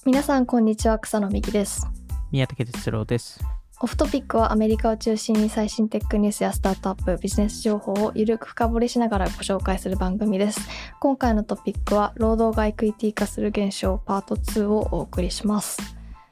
皆さんこんにちは、草野美希です。 宮武哲郎です。 オフトピックはアメリカを中心に最新テックニュースやスタートアップ、ビジネス情報をゆるく深掘りしながらご紹介する番組です。今回のトピックは労働がエクイティ化する現象パート2をお送りします。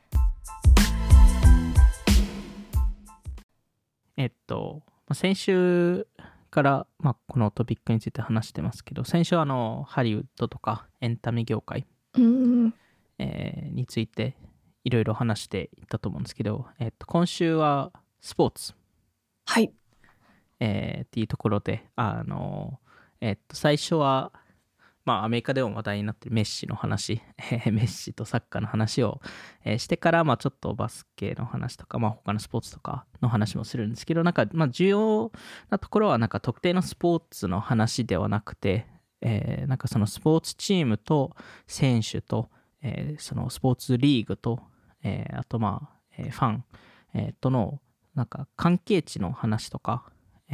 先週から、このトピックについて話してますけど、先週はハリウッドとかエンタメ業界、についていろいろ話していったと思うんですけど、今週はスポーツ、 はい、 っていうところで、最初は、アメリカでも話題になってるメッシの話、メッシとサッカーの話を、してから、ちょっとバスケの話とか、他のスポーツとかの話もするんですけど、重要なところは、特定のスポーツの話ではなくて、そのスポーツチームと選手と、そのスポーツリーグと、あとファン、との関係値の話とか、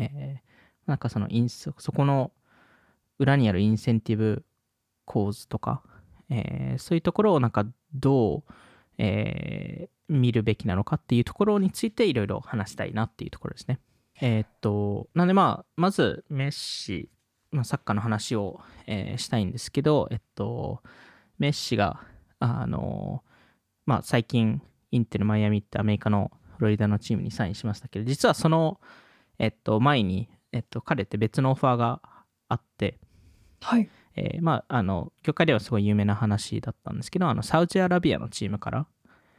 そこの裏にあるインセンティブ構図とか、そういうところをどう、見るべきなのかっていうところについていろいろ話したいなっていうところですね。なんでまずメッシ、サッカーの話を、したいんですけど、メッシが最近インテルマイアミってアメリカのフロリダのチームにサインしましたけど、実はその、前に、彼って別のオファーがあって、 はい、 業界ではすごい有名な話だったんですけど、サウジアラビアのチームから、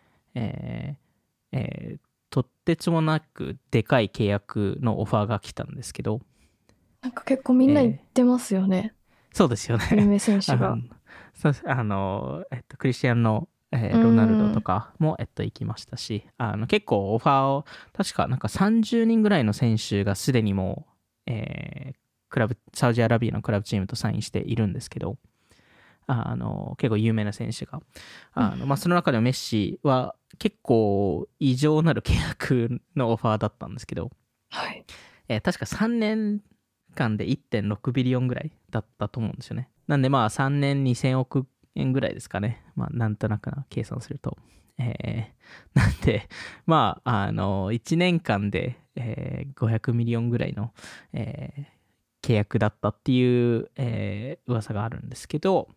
とってつもなくでかい契約のオファーが来たんですけど、 結構みんな言ってますよね、 そうですよね。 有名選手がクリスティアーノ、ロナルドとかも、行きましたし、結構オファーを確か30人ぐらいの選手がすでにもう、サウジアラビアのクラブチームとサインしているんですけど、結構有名な選手がその中でもメッシは結構異常なる契約のオファーだったんですけど、 はい、 確か3年間で 1.6 ビリオンぐらいだったと思うんですよね。なんで3年2000億円ぐらいですかね。なんとなくな計算すると。なんで、1年間で、500ミリオンぐらいの、契約だったっていう、噂があるんですけど、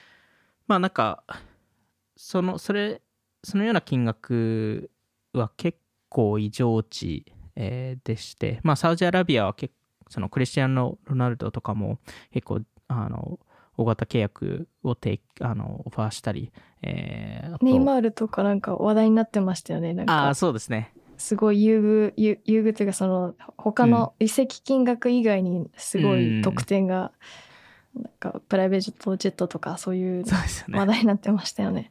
そのような金額は結構異常値、でして、サウジアラビアはそのクリスティアーノ・ロナルドとかも結構大型契約をオファーしたり、 ネイマールとか話題になってましたよね。 そうですね。 すごい優遇というか、その他の移籍金額以外にすごい特典が、プライベートジェットとかそういう話題になってましたよね。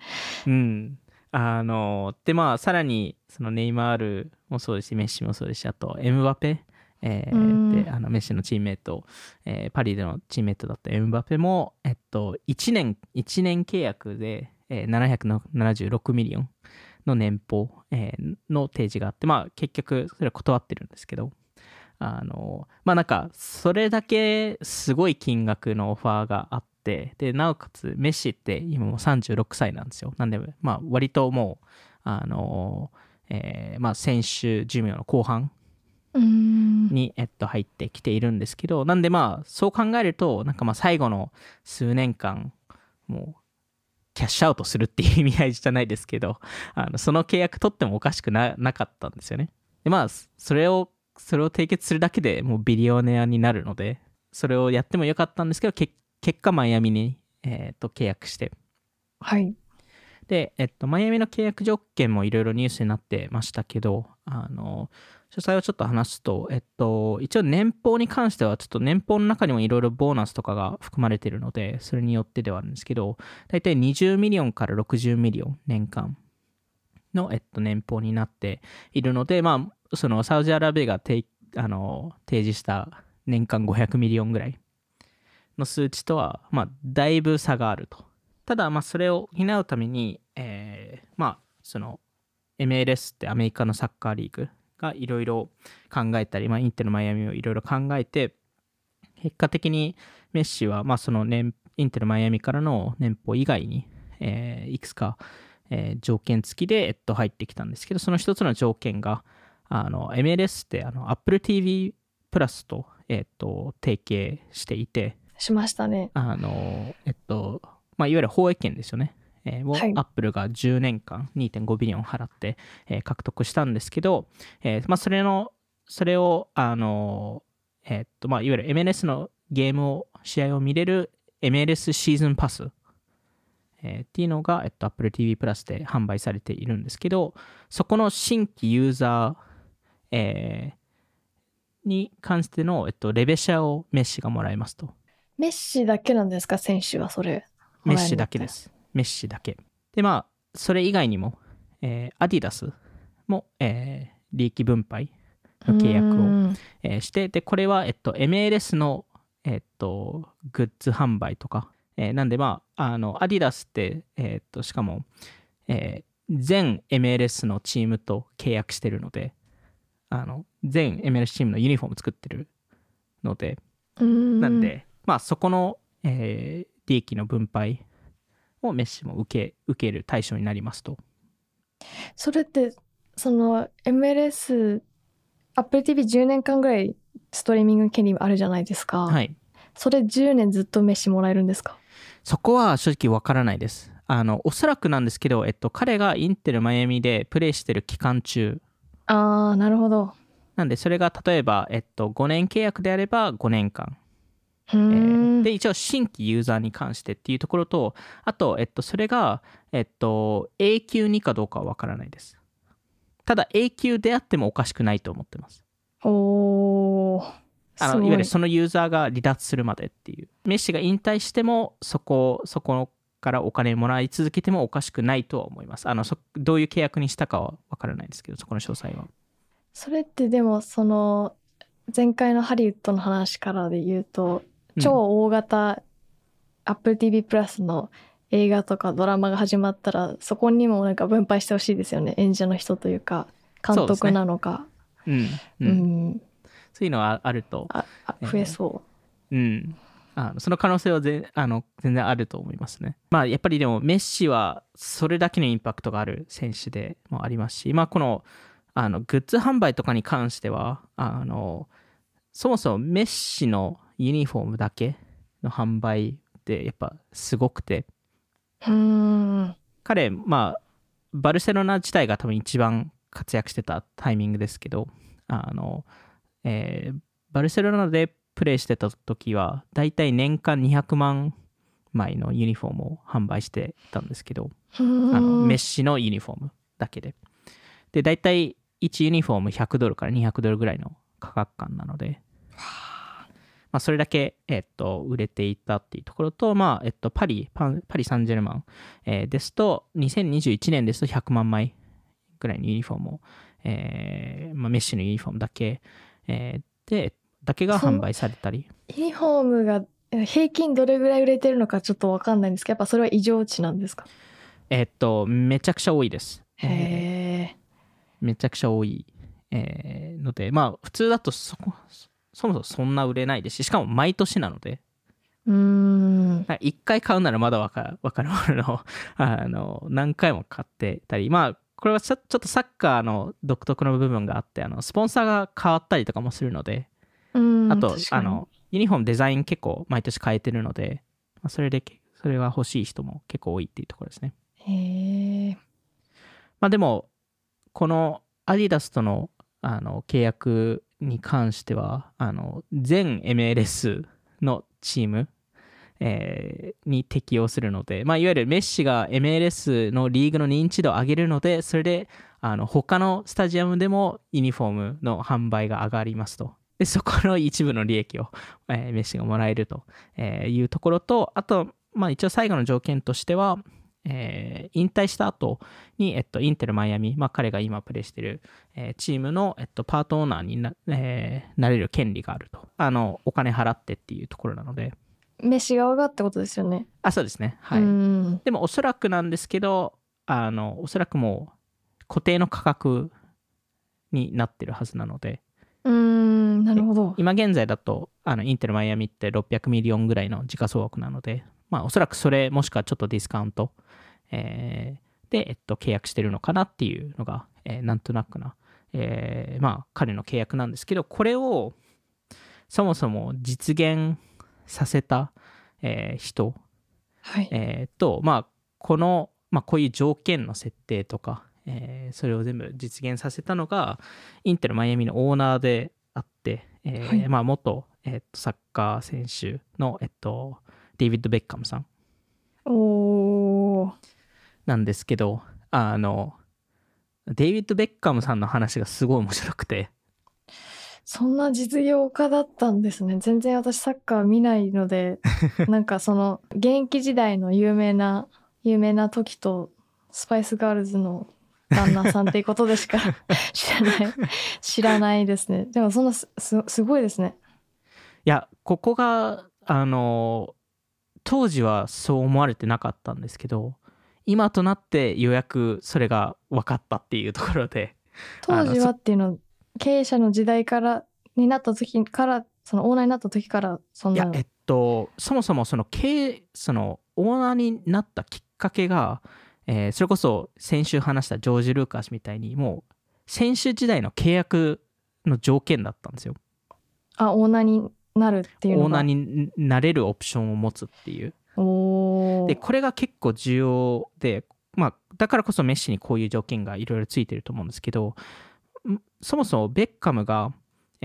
でさらにそのネイマールもそうですし、メッシもそうですし、あとエムバペ、でメッシのチームメイト、パリでのチームメイトだったエムバペも、1年契約で、776ミリオンの年俸、の提示があって、結局それは断ってるんですけど、それだけすごい金額のオファーがあって、でなおかつメッシって今もう36歳なんですよ。なんで割ともう選手寿命の後半に、入ってきているんですけど、なんでそう考えると最後の数年間もうキャッシュアウトするっていう意味合いじゃないですけど、その契約取ってもおかしく なかったんですよね。でそれを締結するだけでもうビリオネアになるので、それをやってもよかったんですけど、結果マイアミに、契約して、 はい。 で、マイアミの契約条件もいろいろニュースになってましたけど、詳細をちょっと話すと、一応年俸に関しては、ちょっと年俸の中にもいろいろボーナスとかが含まれているので、それによってではあるんですけど、だいたい20ミリオンから60ミリオン年間の、年俸になっているので、そのサウジアラビアが提示した年間500ミリオンぐらいの数値とは、だいぶ差があると。ただ、それを補うために、その MLS ってアメリカのサッカーリーグがいろいろ考えたり、インテルマイアミをいろいろ考えて、結果的にメッシは、そのインテルマイアミからの年俸以外に、いくつか、 条件付きで、入ってきたんですけど、その一つの条件が、MLS ってApple TV プラスと、提携していて、 しましたね。 いわゆる放映権ですよね。をはいアップルが10年間 2.5 ビリオン払って、獲得したんですけど、それを、いわゆる MLS のゲームを、試合を見れる MLS シーズンパス、っていうのが、Apple TV プラスで販売されているんですけど、そこの新規ユーザー、に関しての、レベシャをメッシがもらえますと。 メッシだけなんですか、選手はそれ。 メッシだけです。メッシだけ。で、それ以外にも、アディダスも、利益分配の契約を、して、で、これは、MLS の、グッズ販売とか、なんで、アディダスって、しかも、全 MLS のチームと契約してるので、全 MLS チームのユニフォーム作ってるので、なんで、そこの、利益の分配をメッシも受ける対象になりますと。 それってその MLS Apple TV10 年間ぐらいストリーミング権利あるじゃないですか。 はい。 それ10年ずっとメッシもらえるんですか？ そこは正直わからないです。おそらくなんですけど、彼がインテルマイアミでプレイしてる期間中。 なるほど。 なんでそれが例えば、5年契約であれば5年間。で、一応新規ユーザーに関してっていうところと、あと、それが、永久にかどうかはわからないです。ただ、永久であってもおかしくないと思ってます。 おー。 いわゆるそのユーザーが離脱するまでっていう。メッシが引退しても、そこからお金もらい続けてもおかしくないとは思います。どういう契約にしたかはわからないですけど、そこの詳細は。 それってでも、その、前回のハリウッドの話からで言うと、超大型 Apple TV プラスの映画とかドラマが始まったら、そこにもなんか分配してほしいですよね。演者の人というか、監督なのか。 そういうのはあると。 増えそう。 その可能性は全然あると思いますね。やっぱりでもメッシはそれだけのインパクトがある選手でもありますし、この、グッズ販売とかに関しては、そもそもメッシのユニフォームだけの販売ってやっぱすごくて、彼、バルセロナ自体が多分一番活躍してたタイミングですけど、バルセロナでプレイしてた時はだいたい年間200万枚のユニフォームを販売してたんですけど、メッシのユニフォームだけで。で、だいたい1ユニフォーム$100から$200ぐらいの価格感なので、それだけ、売れていたっていうところと、パリ・サンジェルマン、ですと、2021年ですと100万枚ぐらいのユニフォームを、メッシのユニフォームだけ、だけが販売されたり。 ユニフォームが平均どれぐらい売れてるのかちょっと分かんないんですけど、やっぱそれは異常値なんですか？ めちゃくちゃ多いです。 めちゃくちゃ多い、ので、普通だとそもそもそんな売れないですし、しかも毎年なので、1回買うならまだわかるものを何回も買ってたり、これはちょっとサッカーの独特の部分があって、スポンサーが変わったりとかもするので、あとユニフォームデザイン結構毎年変えてるので、それが欲しい人も結構多いっていうところですね。でもこのアディダスとの契約に関しては全 MLS のチーム、に適用するので、いわゆるメッシが MLS のリーグの認知度を上げるので、それで他のスタジアムでもユニフォームの販売が上がりますと。でそこの一部の利益を、メッシがもらえるというところと、あと、一応最後の条件としては、引退した後に、インテルマイアミ、彼が今プレーしている、チームの、パートオーナーになれる権利があると。お金払ってっていうところなので。 メッシ側がってことですよね。 そうですね。はい。でもおそらくなんですけど、おそらくもう固定の価格になってるはずなので。 なるほど。 今現在だと、インテルマイアミって600ミリオンぐらいの時価総額なので、おそらくそれもしくはちょっとディスカウント、でで、契約してるのかなっていうのが、なんとなくな、まあ彼の契約なんですけど、これをそもそも実現させた、人、 はい。 まあこの、まあ、こういう条件の設定とか、それを全部実現させたのがインテルマイアミのオーナーであって、 はい。 まあ元、サッカー選手の、デイビッド・ベッカムさんおー。 なんですけど、デイビッド・ベッカムさんの話がすごい面白くて、 そんな実業家だったんですね。全然私サッカー見ないので、なんかその現役時代の有名な時とスパイスガールズの旦那さんっていうことでしか知らないですね。でもそんなすごいですね。 いや、ここが、当時はそう思われてなかったんですけど、今となってようやくそれが分かったっていうところで、 当時はっていうの、経営者の時代からになった時から、そのオーナーになった時からそんいや、 なの。 そもそもそのオーナーになったきっかけが、それこそ先週話したジョージ・ルーカスみたいに、もう選手時代の契約の条件だったんですよ。 あ、オーナーになるっていうオーナーのが。 になれるオプションを持つっていう。で、 おー。 これが結構重要で、まあ、だからこそメッシにこういう条件がいろいろついてると思うんですけど、そもそもベッカムが、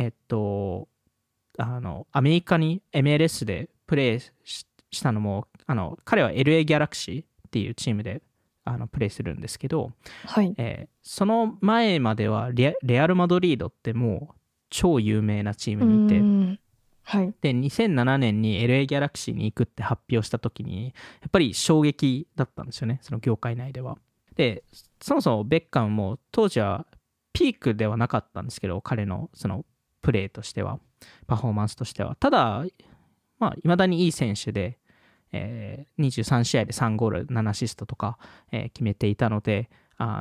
アメリカに MLS でプレーしたのも、彼は LA ギャラクシーっていうチームでプレーするんですけど、 はい。 その前まではレアル・マドリードってもう超有名なチーうームにいて、 ん。はい。 で、2007年に LA ギャラクシーに行くって発表した時に、やっぱり衝撃だったんですよね、その業界内では。で、そもそもベッカムも当時はピークではなかったんですけど、彼のそのプレーとしては、パフォーマンスとしては。ただ、まあ、未だにいい選手で、23試合で3ゴール、7アシストとか、決めていたので、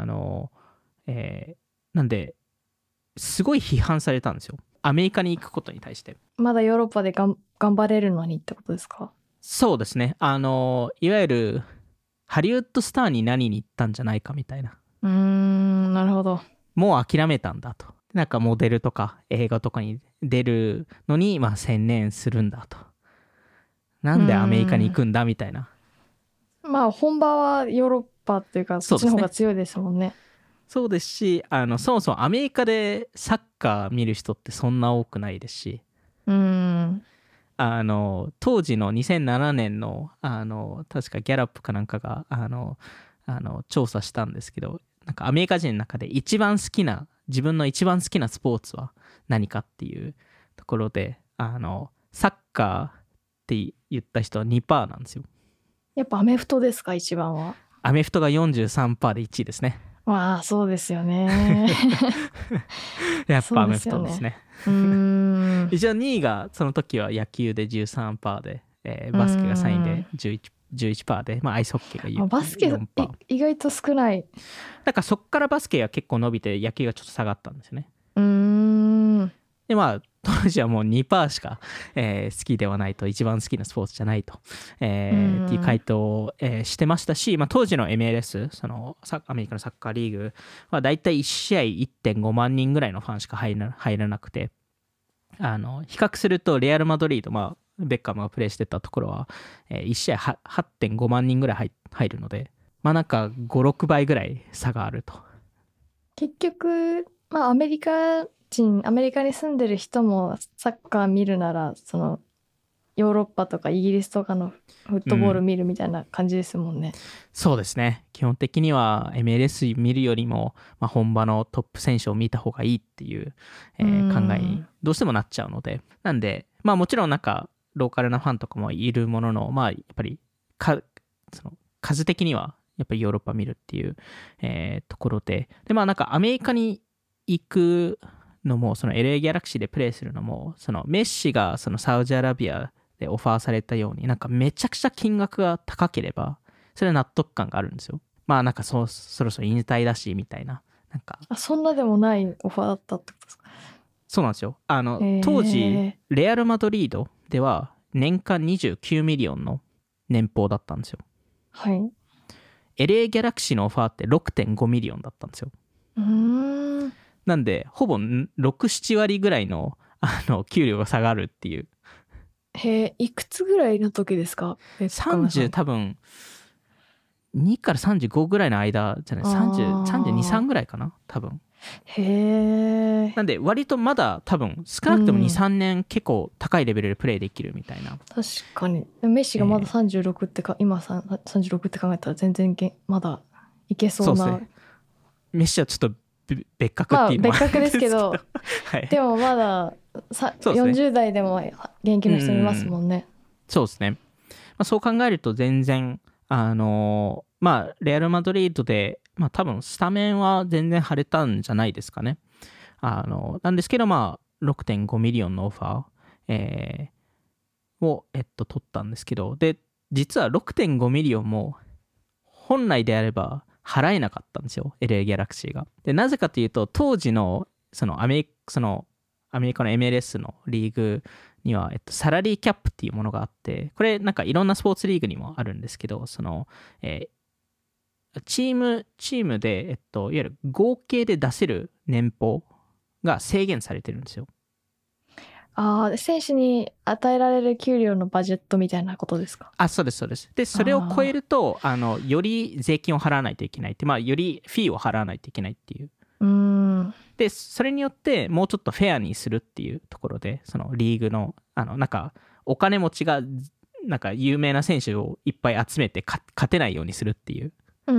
なんで、すごい批判されたんですよ。アメリカに行くことに対して。 まだヨーロッパで頑張れるのにってことですか？ そうですね。いわゆる、ハリウッドスターに何に行ったんじゃないかみたいな。 うーん、なるほど。 もう諦めたんだと。なんかモデルとか映画とかに出るのに、まあ専念するんだと。なうーんでアメリカに行ん。 くんだみたいな。 まあ本場はヨーロッパっていうかそっちのそうですね。 方が強いですもんね。 そうですし、そもそもアメリカでサッカー見る人ってそんな多くないですし、 うーん。 当時の2007年の、確かギャラップかなんかが、調査したんですけど、なんかアメリカ人の中で自分の一番好きなスポーツは何かっていうところで、サッカーって言った人は2%なんですよ。 やっぱアメフトですか、一番は。 アメフトが43%で1位ですね。 まあそうですよね。そうでやっぱアメフすよね。 トですね。 うーん。う一応2位がその時は野球で13%で、 ーバスケが3位でん。 11%で、まあ、アイスホッケーがバスケ 4%。 意外と少ない。 だからそっからバスケが結構伸びて野球がちょっと下がったんですよね。 うーん。 でまあ当時はもう2%しか、好きではないと、一番好きなスポーツじゃないと、っていう回答を、してましたし、まあ、当時の MLS そのアメリカのサッカーリーグはだいたい1試合 1.5 万人ぐらいのファンしか入らなくて、比較するとレアル・マドリード、まあ、ベッカムがプレーしてたところは、1試合 8.5 万人ぐらい入るので、まあなんか5、6倍ぐらい差があると。 結局、まあアメリカに住んでる人もサッカー見るなら、そのヨーロッパとかイギリスとかのフットボール見るみたいな感じですもんね。 そうですね。基本的には MLS 見るよりも、まあ、本場のトップ選手を見た方がいいっていう、考えにどうしてもなっちゃうので。なんで、まあもちろんなんかローカルなファンとかもいるものの、まあやっぱりその数的にはやっぱりヨーロッパ見るっていう、ところで。で、まあなんかアメリカに行くのも、その LA ギャラクシーでプレーするのも、そのメッシがそのサウジアラビアでオファーされたように、なんかめちゃくちゃ金額が高ければ、それは納得感があるんですよ。まあなんかそろそろ引退だしみたいな。なんかそんなでもないオファーだったってことですか？ そうなんですよ。当時へレアル・マドリードでは年間29ミリオンの年俸だったんですよ。 はい。 LA ギャラクシーのオファーって 6.5 ミリオンだったんですよ。なんでほぼ 6,7 割ぐらいの給料が下がるっていう。 へえ、いくつぐらいの時ですか？ 30多分2から35ぐらいの間じゃない、32、3ぐらいかな多分。 へえ。 なんで割とまだ多分少なくとも 2,3 年結構高いレベルでプレイできるみたいな。 確かにメッシがまだ36って今36って考えたら全然まだいけそうな。 そうですね。メッシはちょっと別格っていうのは別格ですけどはい、 でもまだ40代でも元気な人いますもんね。 そうですね。そう考えると全然レアル・マドリードで、多分スタメンは全然張れたんじゃないですかね。なんですけど、6.5 ミリオンのオファー、を、取ったんですけど、で、実は 6.5 ミリオンも本来であれば払えなかったんですよ、LA ギャラクシーが。で、なぜかというと、当時のそのアメリカの MLS のリーグには、サラリーキャップっていうものがあって、これなんかいろんなスポーツリーグにもあるんですけど、その、チームで、いわゆる合計で出せる年俸が制限されてるんですよ。 選手に与えられる給料のバジェットみたいなことですか？ そうです、そうです。で、それを超えると、より税金を払わないといけないって、よりフィーを払わないといけないっていう。で、それによってもうちょっとフェアにするっていうところで、そのリーグの、なんか、お金持ちが、なんか有名な選手をいっぱい集めて勝てないようにするっていう。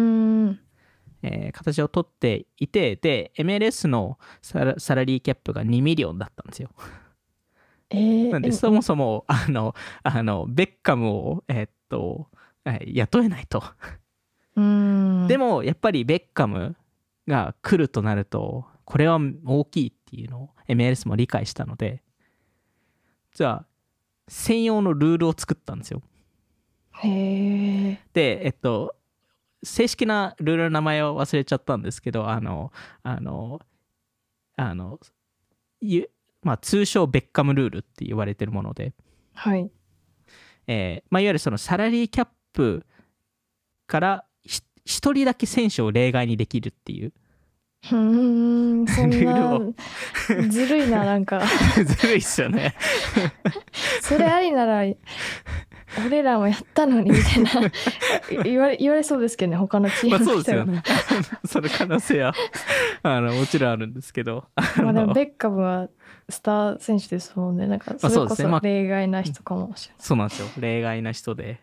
形をとっていて、で MLS のサラリーキャップが2ミリオンだったんですよ。なんでそもそもベッカムを、雇えないと。でもやっぱりベッカムが来るとなるとこれは大きいっていうのを MLS も理解したので、じゃあ専用のルールを作ったんですよ。で正式なルールの名前を忘れちゃったんですけど、通称ベッカムルールって言われてるもので、 はい。 いわゆるそのサラリーキャップから一人だけ選手を例外にできるっていうそんなずるいな、なんかずるいっすよねそれありなら俺らもやったのにみたいな言われそうですけどね、他のチームの人が、 そうですよねその可能性はもちろんあるんですけどでもベッカムはスター選手ですもんね。なんかそれこそ例外な人かもしれない。 そうなんですよ、例外な人で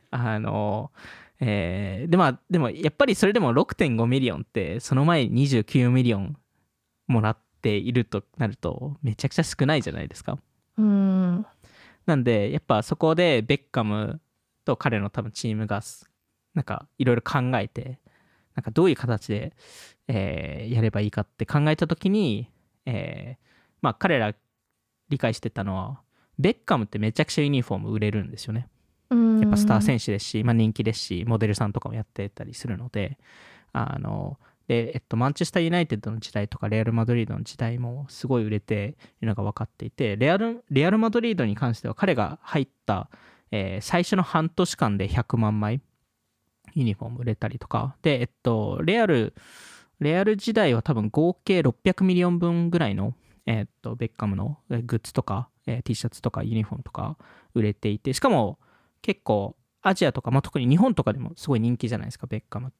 でもやっぱりそれでも 6.5 ミリオンってその前に29ミリオンもらっているとなるとめちゃくちゃ少ないじゃないですか。なんでやっぱそこでベッカムと彼の多分チームがなんかいろいろ考えて、なんかどういう形で、やればいいかって考えた時に、彼ら理解してたのはベッカムってめちゃくちゃユニフォーム売れるんですよね。やっぱスター選手ですし、人気ですし、モデルさんとかもやってたりするので、で、マンチェスターユナイテッドの時代とかレアル・マドリードの時代もすごい売れているのが分かっていて、レアル・マドリードに関しては彼が入った、最初の半年間で100万枚ユニフォーム売れたりとかで、レアル時代は多分合計600ミリオン分ぐらいの、ベッカムのグッズとか、T シャツとかユニフォームとか売れていて、しかも結構アジアとか、特に日本とかでもすごい人気じゃないですか、ベッカムって。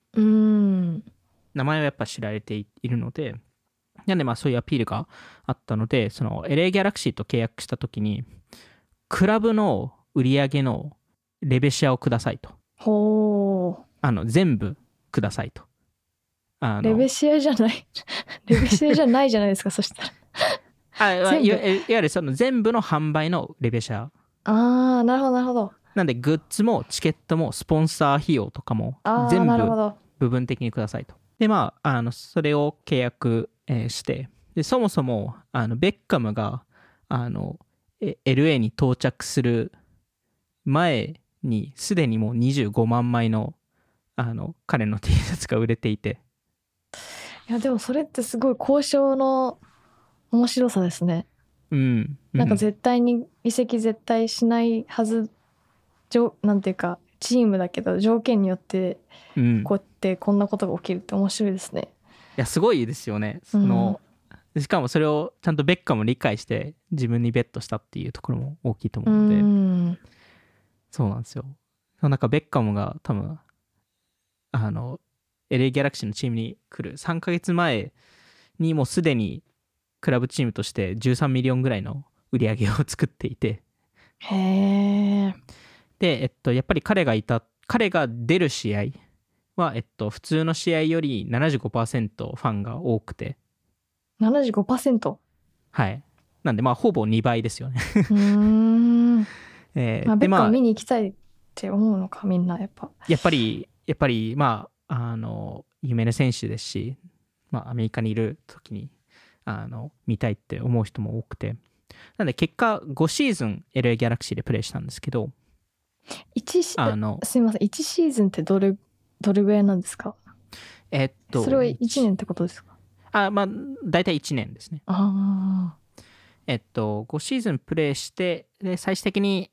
名前はやっぱ知られているので、なんでそういうアピールがあったので、その LA ギャラクシーと契約した時にクラブの売り上げのレベシアをくださいと。全部くださいと。 レベシアじゃないレベシアじゃないじゃないですかそしたらいわゆるその全部の販売のレベシア。 なるほどなるほど。 なんでグッズもチケットもスポンサー費用とかも全部部分的にくださいと。でそれを契約、して、でそもそもベッカムがLA に到着する前にすでにもう25万枚の彼の T シャツが売れていて、 いやでもそれってすごい交渉の面白さですね。なんか絶対に移籍絶対しないはずなんていうかチームだけど条件によってうん、 こうやってこんなことが起きるって面白いですね。 いやすごいですよね。しかもそれをちゃんとベッカムも理解して自分にベットしたっていうところも大きいと思うので、そうなんですよ。なんかベッカムが多分LA ギャラクシーのチームに来る3ヶ月前にもうすでにクラブチームとして13ミリオンぐらいの売り上げを作っていて、 へえ。 で、やっぱり彼が出る試合は、普通の試合より 75% ファンが多くて、 75%。 はい。なんで、まあ、ほぼ2倍ですよね。 ベッカまあ、 ム見に行きたいって思うのか、みんな、やっぱ。 やっぱり、まあ、有名な選手ですし、まあ、アメリカにいる時に、見たいって思う人も多くて。なんで、結果、5シーズン LA ギャラクシーでプレーしたんですけど、 すみません、1シーズンってどれぐらいなんですか？それは1年ってことですか？ まあ、大体1年ですね。5シーズンプレーして、で、最終的に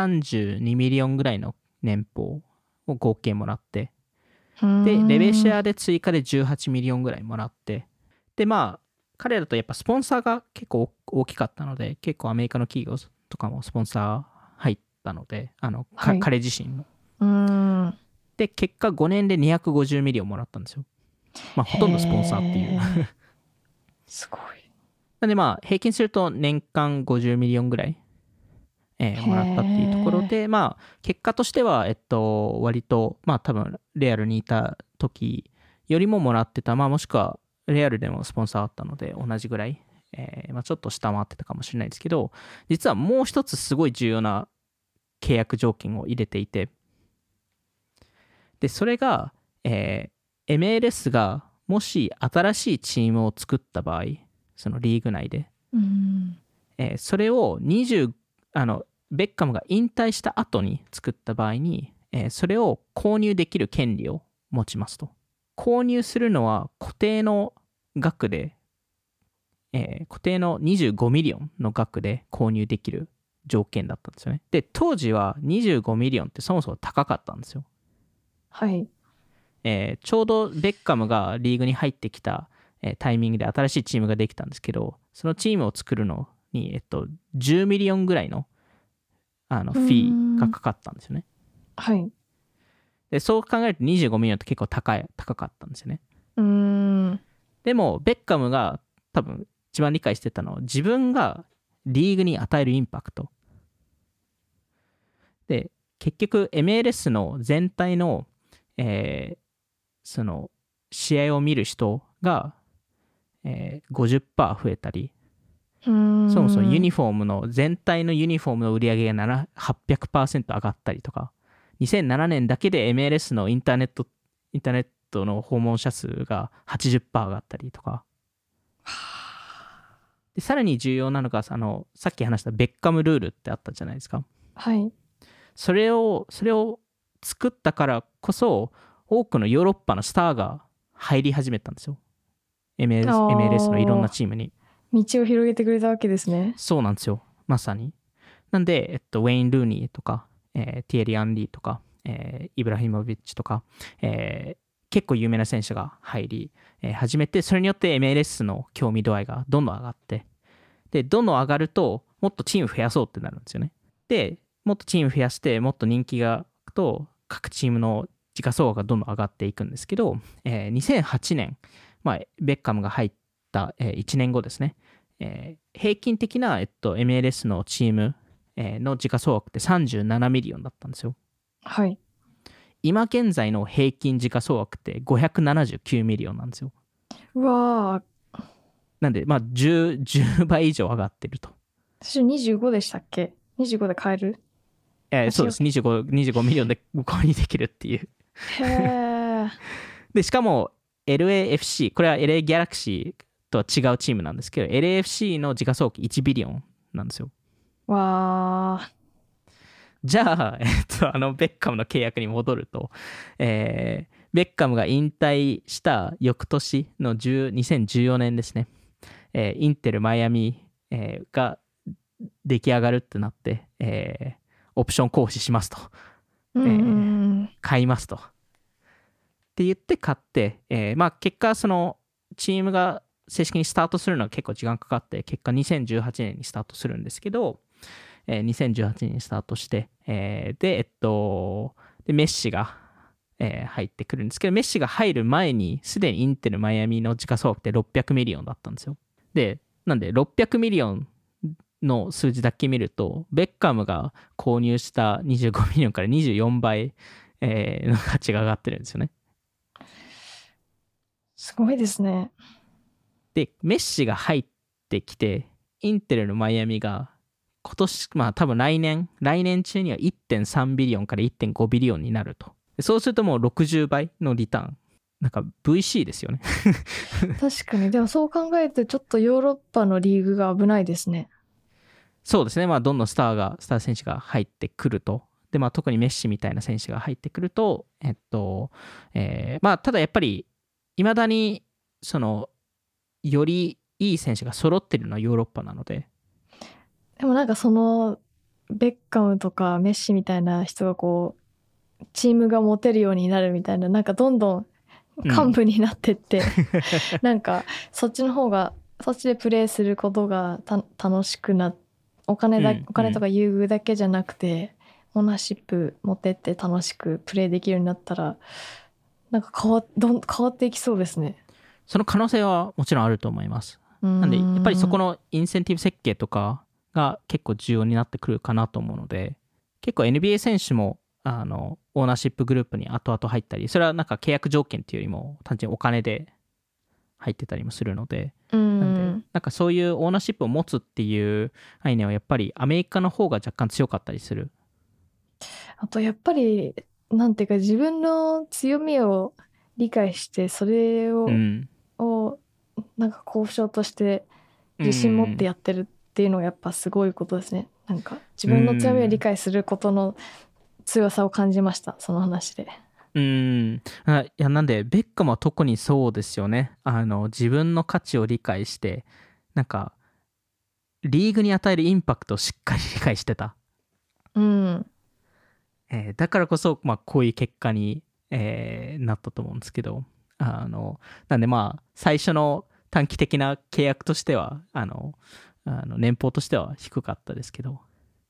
32ミリオンぐらいの年俸を合計もらって、で、レベシアで追加で18ミリオンぐらいもらって、で、まあ、彼だとやっぱスポンサーが結構大きかったので、結構アメリカの企業とかもスポンサー入ったので、はい、彼自身も。で、結果5年で250ミリオンもらったんですよ。まあ、ほとんどスポンサーっていう。 すごい。 なんでまあ、平均すると年間50ミリオンぐらい、もらったっていうところで、まあ、結果としては、割と、まあ多分、レアルにいた時よりももらってた、まあもしくは、レアルでもスポンサーあったので、同じぐらい、まあちょっと下回ってたかもしれないですけど、実はもう一つすごい重要な契約条件を入れていて、で、それが、MLS がもし新しいチームを作った場合、そのリーグ内で、それをベッカムが引退した後に作った場合に、それを購入できる権利を持ちますと。購入するのは固定の額で、固定の25ミリオンの額で購入できる条件だったんですよね。で、当時は25ミリオンってそもそも高かったんですよ。 はい。 ちょうどベッカムがリーグに入ってきた、タイミングで新しいチームができたんですけど、そのチームを作るのに、10ミリオンぐらいのフィーがかかったんですよね。 はい。 で、そう考えると25ミリオンって結構高かったんですよね。でも、ベッカムが多分一番理解してたのは、自分がリーグに与えるインパクト。で、結局 MLS の全体の、その試合を見る人が、50% 増えたり、そもそも全体のユニフォームの売り上げが800% 上がったりとか、2007年だけで MLS のインターネットの訪問者数が 80% 上がったりとか。で、さらに重要なのが、さっき話したベッカムルールってあったじゃないですか。 はい。 それを作ったからこそ、多くのヨーロッパのスターが入り始めたんですよ。MLS のいろんなチームに。 道を広げてくれたわけですね。 そうなんですよ。まさに。なんで、ウェイン・ルーニーとか、ティエリ・アンリーとか、イブラヒモビッチとか、結構有名な選手が入り、始めて、それによって MLS の興味度合いがどんどん上がって、で、どんどん上がると、もっとチーム増やそうってなるんですよね。で、もっとチーム増やして、もっと人気がと、各チームの時価総額がどんどん上がっていくんですけど、2008年、まあ、ベッカムが入った、1年後ですね、平均的な、MLS のチーム、の時価総額って37ミリオンだったんですよ。 はい。 今現在の平均時価総額って579ミリオンなんですよ。 うわー。 なんで、まあ10倍以上上がってると。 私25でしたっけ？ 25 で買える？ そうです。25ミリオンで購入できるっていう。 へー。 で、しかも LAFC、これは LA ギャラクシーとは違うチームなんですけど、LAFC の時価総額1ビリオンなんですよ。 わー。 じゃあ、ベッカムの契約に戻ると、ベッカムが引退した翌年の2014年ですね、インテルマイアミ、が出来上がるってなって、オプション行使しますと、 買いますと。って言って買って、まあ結果そのチームが正式にスタートするのは結構時間かかって、結果2018年にスタートするんですけど、2018年にスタートして、でメッシが、入ってくるんですけど、メッシが入る前にすでにインテルマイアミの時価総額って600ミリオンだったんですよ。で、なんで600ミリオンの数字だけ見ると、ベッカムが購入した25ミリオンから24倍、の価値が上がってるんですよね。 すごいですね。 で、メッシが入ってきて、インテルのマイアミが今年、まあ多分来年中には 1.3 ビリオンから1.5ビリオンになると。そうするともう60倍のリターン。なんか VC ですよね。 確かに。でもそう考えるとちょっとヨーロッパのリーグが危ないですね。 そうですね。まあどんどんスター選手が入ってくると。で、まあ特にメッシみたいな選手が入ってくると、まあただやっぱり、未だに、その、よりいい選手が揃ってるのはヨーロッパなので。 でもなんかそのベッカムとかメッシみたいな人がこうチームが持てるようになるみたいな、なんかどんどん幹部になってって、なんかそっちの方がそっちでプレーすることが楽しくな、お金とか優遇だけじゃなくて、オーナーシップ持ってって楽しくプレーできるようになったら、なんか変わっていきそうですね。 その可能性はもちろんあると思います。なんでやっぱりそこのインセンティブ設計とかが結構重要になってくるかなと思うので、結構 NBA 選手もオーナーシップグループに後々入ったり、それはなんか契約条件っていうよりも単純にお金で入ってたりもするので、なんかそういうオーナーシップを持つっていう概念はやっぱりアメリカの方が若干強かったりする。 あとやっぱりなんていうか、自分の強みを理解してそれを、なんか交渉として自信持ってやってるっていうのがやっぱすごいことですね。なんか自分の強みを理解することの強さを感じました、その話で。 いや、なんでベッカムは特にそうですよね。自分の価値を理解して、なんかリーグに与えるインパクトをしっかり理解してた。だからこそ、まあ、こういう結果に、なったと思うんですけど、なんでまあ最初の短期的な契約としては年俸としては低かったですけど、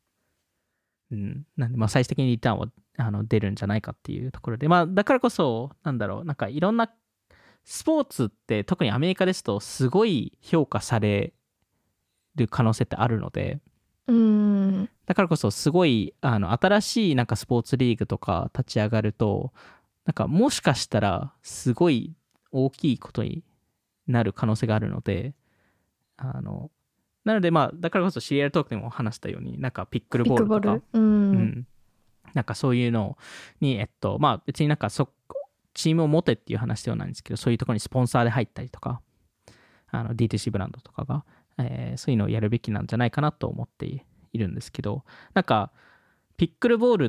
なんでまあ最終的にリターンは出るんじゃないかっていうところで、まあだからこそなんかいろんなスポーツって特にアメリカですとすごい評価される可能性ってあるので、だからこそすごい新しいなんかスポーツリーグとか立ち上がると、なんかもしかしたらすごい大きいことになる可能性があるので、なのでまあだからこそシリアルトークでも話したように、なんかピックルボールとか、なんかそういうのにまあ別になんかチームを持てっていう話ではないんですけど、そういうところにスポンサーで入ったりとか、D2C ブランドとかが、そういうのをやるべきなんじゃないかなと思っているんですけど、なんかピックルボールって、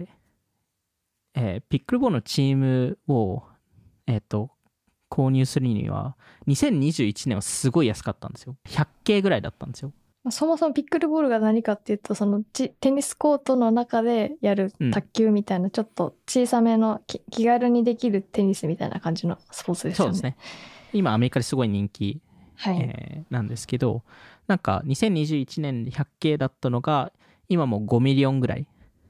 ピックルボールのチームを購入するには2021年はすごい安かったんですよ。100K ぐらいだったんですよ。 そもそもピックルボールが何かっていうと、そのテニスコートの中でやる卓球みたいな、ちょっと小さめの気軽にできるテニスみたいな感じのスポーツですよね。 そうですね。今アメリカですごい人気、なんですけど、なんか2021年で 100K だったのが今も5ミリオンぐらい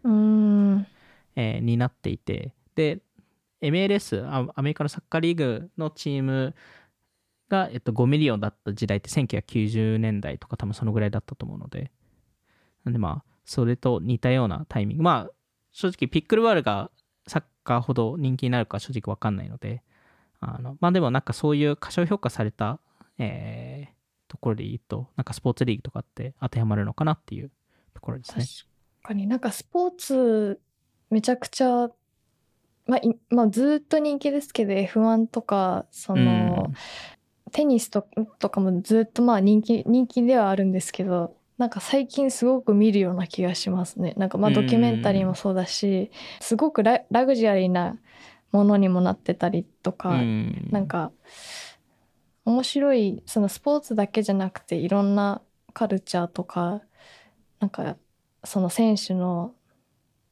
になっていて、で MLS アメリカのサッカーリーグのチームが、5ミリオンだった時代って1990年代とか多分そのぐらいだったと思うので、なんでまあそれと似たようなタイミング、まあ正直ピックルボールがサッカーほど人気になるか正直わかんないので、まあでもなんかそういう過小評価された、ところで言うと、なんかスポーツリーグとかって当てはまるのかなっていうところですね。 確かになんかスポーツめちゃくちゃ、まあずっと人気ですけど F1 とかその、テニスとかもずっとまあ人気ではあるんですけど、なんか最近すごく見るような気がしますね。なんかまあドキュメンタリーもそうだし、すごくラグジュアリーなものにもなってたりとか、なんか面白い、そのスポーツだけじゃなくていろんなカルチャーとか、なんかその選手の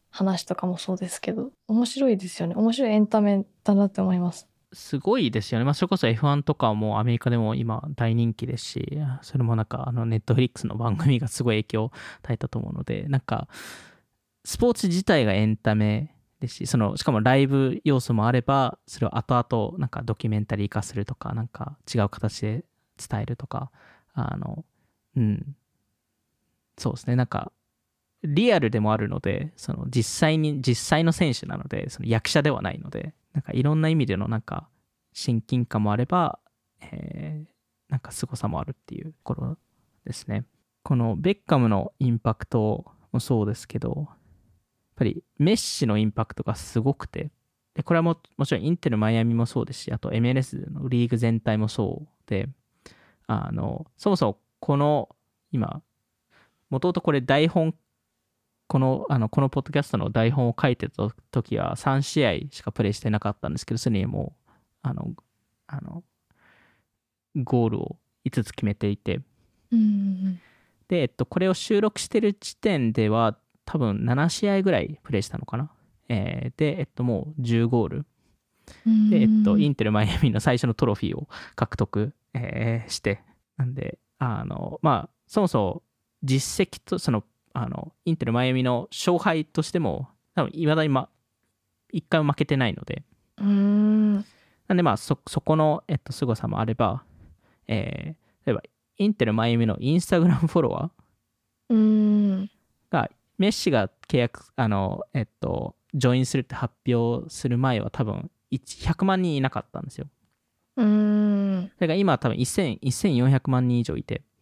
話とかもそうですけど、面白いですよね。面白いエンタメだなって思います。 すごいですよね。まあ、それこそ F1 とかもアメリカでも今大人気ですし、それもなんかネットフリックスの番組がすごい影響を与えたと思うので、なんかスポーツ自体がエンタメですし、しかもライブ要素もあれば、それを後々なんかドキュメンタリー化するとか、なんか違う形で伝えるとか、うん、そうですね。なんかリアルでもあるので、実際の選手なので、その役者ではないので、なんかいろんな意味でのなんか親近感もあれば、なんか凄さもあるっていうところですね。このベッカムのインパクトもそうですけど、やっぱりメッシのインパクトがすごくて、でこれはもちろんインテルマイアミもそうですし、あと MLS のリーグ全体もそうで、そもそもこの今、もともとこれ台本このポッドキャストの台本を書いてた時は3試合しかプレイしてなかったんですけど、すでにもう、ゴールを5つ決めていて、で、これを収録してる時点では、多分7試合ぐらいプレイしたのかな。で、もう10ゴール。で、インテルマイアミの最初のトロフィーを獲得、して、なんで、まあ、そもそも実績と、インテルマイアミの勝敗としても、多分、いまだに一回も負けてないので、なんで、まあ、そこの、凄さもあれば、例えば、インテルマイアミのインスタグラムフォロワーが、メッシが契約、ジョインするって発表する前は多分、100万人いなかったんですよ。それが今は多分1400万人以上いて、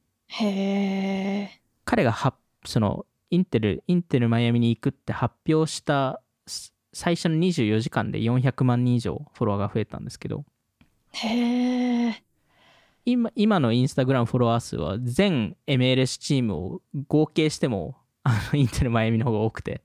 彼がインテルマイアミに行くって発表した最初の24時間で400万人以上フォロワーが増えたんですけど、今のインスタグラムフォロワー数は全 MLS チームを合計してもインテルマイアミの方が多くて、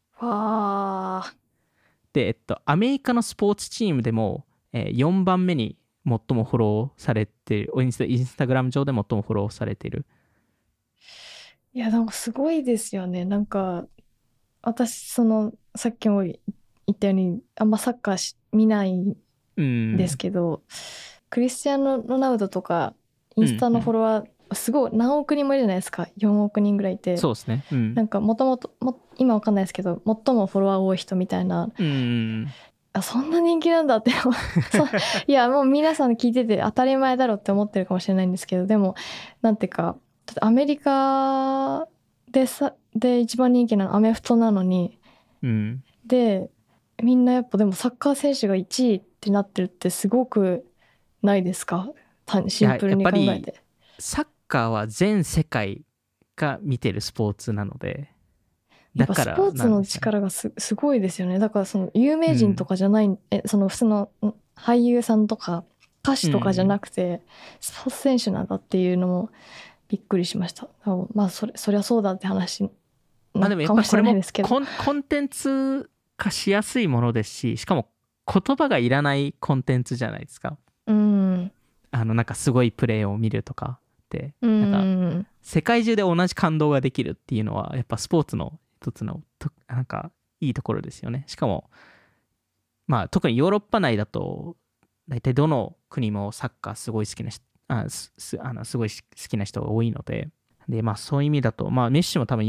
で、アメリカのスポーツチームでも、4番目に最もフォローされている、インスタグラム上で最もフォローされている。 いや、なんかすごいですよね。なんか、私、さっきも言ったように、あんまサッカー見ないんですけど、クリスティアーノ・ロナウドとか、インスタのフォロワー、すごい何億人もいるじゃないですか。4億人ぐらいいて。 そうですね。 なんか、今わかんないですけど、最もフォロワー多い人みたいな。そんな人気なんだっていや、もう皆さん聞いてて当たり前だろって思ってるかもしれないんですけど、でも、なんていうか、アメリカで一番人気なのアメフトなのに、でみんなやっぱでもサッカー選手が1位ってなってるってすごくないですか？シンプルに考えて。やっぱりサッカーは全世界が見てるスポーツなので、 やっぱスポーツの力がすごいですよね。だから有名人とかじゃない、普通の俳優さんとか歌手とかじゃなくて、スポーツ選手なんだっていうのもびっくりしました。まあそりゃそうだって話なのかもしれないですけど。 コンテンツ化しやすいものですし、しかも言葉がいらないコンテンツじゃないですか。なんかすごいプレーを見るとかで、なんか世界中で同じ感動ができるっていうのはやっぱスポーツの一つのなんかいいところですよね。しかもまあ特にヨーロッパ内だと大体どの国もサッカーすごい好きなすごい好きな人が多いので、まあそういう意味だと、まあメッシも多分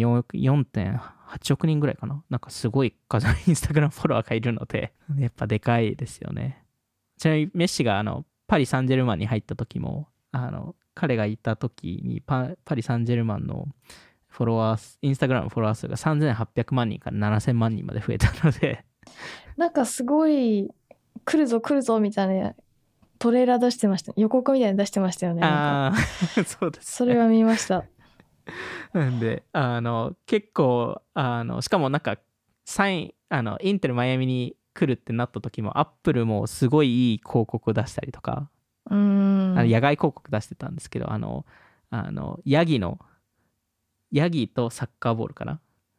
4.8 億人ぐらいかな。なんかすごい数のインスタグラムフォロワーがいるので、やっぱでかいですよね。ちなみにメッシがパリ・サンジェルマンに入った時も、彼がいた時にパリ・サンジェルマンのフォロワー、インスタグラムフォロワー数が3800万人から7000万人まで増えたので。 なんかすごい、来るぞみたいなトレーラー出してました。予告みたいに出してましたよね。 そうです、ね。 それは見ました。 なんで、結構、しかもなんか、インテルマイアミに来るってなった時も、アップルもすごいいい広告出したりとか、野外広告出してたんですけど、ヤギとサッカーボールかな、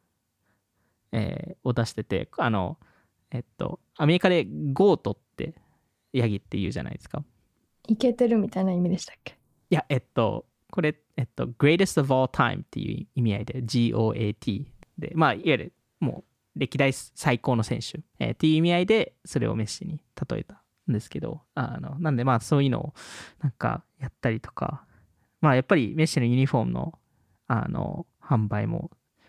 を出してて、アメリカでゴートってヤギって言うじゃないですか。 イケてるみたいな意味でしたっけ？ いや、これ、greatest of all time っていう意味合いで GOAT で、まあ、いわゆるもう歴代最高の選手、っていう意味合いでそれをメッシに例えたんですけど、なんでまあそういうのをなんかやったりとか、まあやっぱりメッシのユニフォームの販売も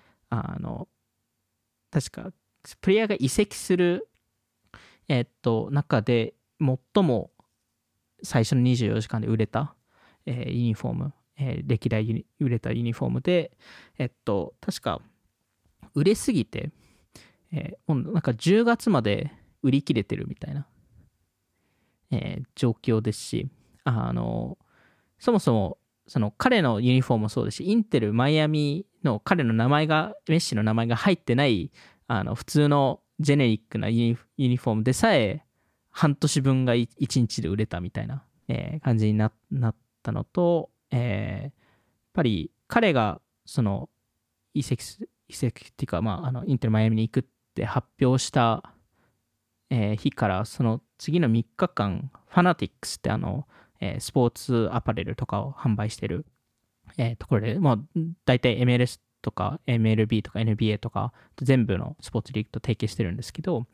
確かプレイヤーが移籍する中で最も最初の24時間で売れた、ユニフォーム、歴代売れたユニフォームで確か売れすぎて、もうなんか10月まで売り切れてるみたいな、状況ですし、そもそもその彼のユニフォームもそうですし、インテルマイアミの彼の名前がメッシの名前が入ってない普通のジェネリックなユニフォームでさえ半年分が1日で売れたみたいな、感じになったのと、やっぱり彼がその移籍っていうか、インテルマイアミに行くって発表した、日からその次の3日間ファナティックスってスポーツアパレルとかを販売してる、ところで、大体 MLS とか MLB とか NBA とか全部のスポーツリーグと提携してるんですけど、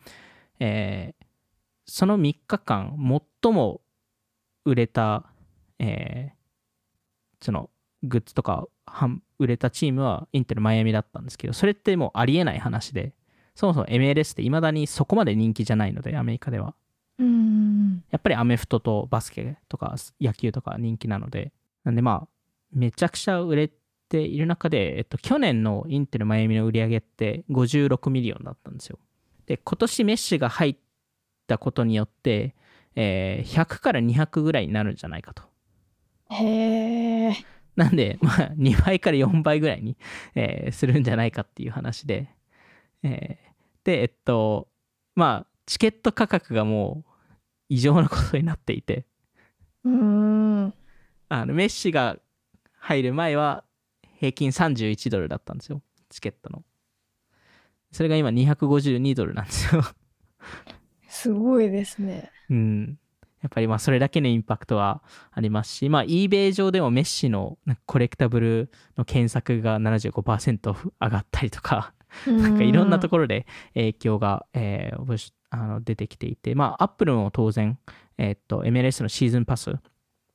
その3日間最も売れた、そのグッズとか売れたチームはインテルマイアミだったんですけど、それってもうありえない話で、そもそも MLS って未だにそこまで人気じゃないので、アメリカではやっぱりアメフトとバスケとか野球とか人気なので、なんでめちゃくちゃ売れている中で、去年のインテルマイアミの売り上げって56ミリオンだったんですよ。で、今年メッシが入ったことによって、100から200ぐらいになるんじゃないかと。 へー。 なんで、2倍から4倍ぐらいに、するんじゃないかっていう話で、で、チケット価格がもう異常なことになっていて、メッシが入る前は平均31ドルだったんですよ、チケットの。それが今252ドルなんですよ。 すごいですね。 やっぱりそれだけのインパクトはありますし、eBay 上でもメッシのコレクタブルの検索が 75% 上がったりとか、なんかいろんなところで影響が、出てきていて、アップルも当然、MLS のシーズンパス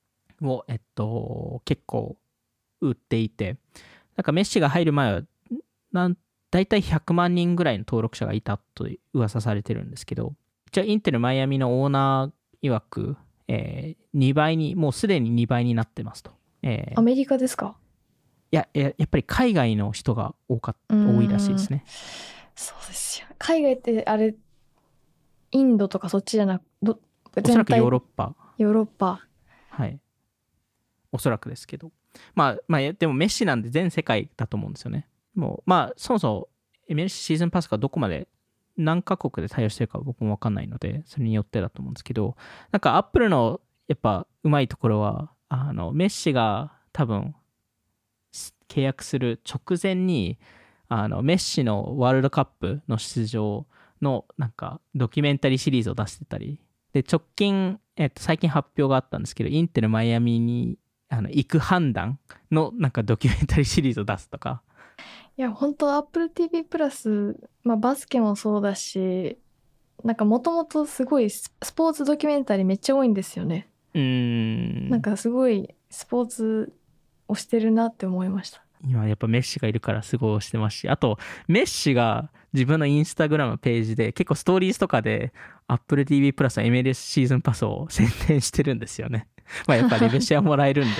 を、結構売っていて、なんかメッシが入る前はだいたい100万人ぐらいの登録者がいたと噂されてるんですけど、一応インテルマイアミのオーナー曰く、2倍に、もうすでに2倍になってますと。 アメリカですか？ やっぱり海外の人が多いらしいですね。 そうですよ。海外ってあれ、インドとかそっちじゃなく、 おそらくヨーロッパ。 ヨーロッパ。 はい。おそらくですけど。でもメッシなんで全世界だと思うんですよね。もう、そもそも MLS シーズンパスがどこまで何カ国で対応してるか僕も分かんないので、それによってだと思うんですけど、なんかアップルのやっぱうまいところは、メッシが多分契約する直前にメッシのワールドカップの出場のなんかドキュメンタリーシリーズを出してたりで、直近、最近発表があったんですけど、インテルマイアミに行く判断のなんかドキュメンタリーシリーズを出すとか。 いや本当 Apple TV プラス、バスケもそうだし、なんかもともとすごいスポーツドキュメンタリーめっちゃ多いんですよね。なんかすごいスポーツをしてるなって思いました。 今やっぱメッシがいるからすごい推してますし、あとメッシが自分のインスタグラムページで結構ストーリーズとかで Apple TV プラスの MLS シーズンパスを宣伝してるんですよね。やっぱりレシアもらえるんで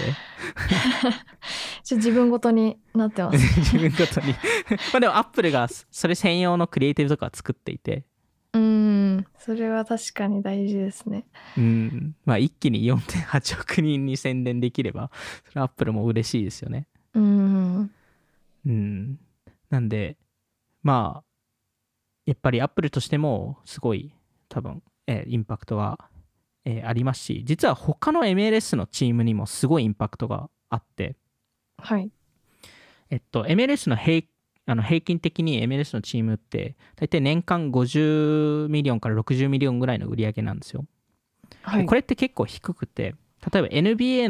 自分ごとになってます自分ごとにでも Apple がそれ専用のクリエイティブとか作っていて、 それは確かに大事ですね。 一気に 4.8 億人に宣伝できればそれは Apple も嬉しいですよね。なんでやっぱり Apple としてもすごい多分、インパクトが、ありますし、実は他の MLS のチームにもすごいインパクトがあって、 はい。 MLS の平均的に MLS のチームって大体年間50ミリオンから60ミリオンぐらいの売り上げなんですよ。はい、これって結構低くて、例えば NBA の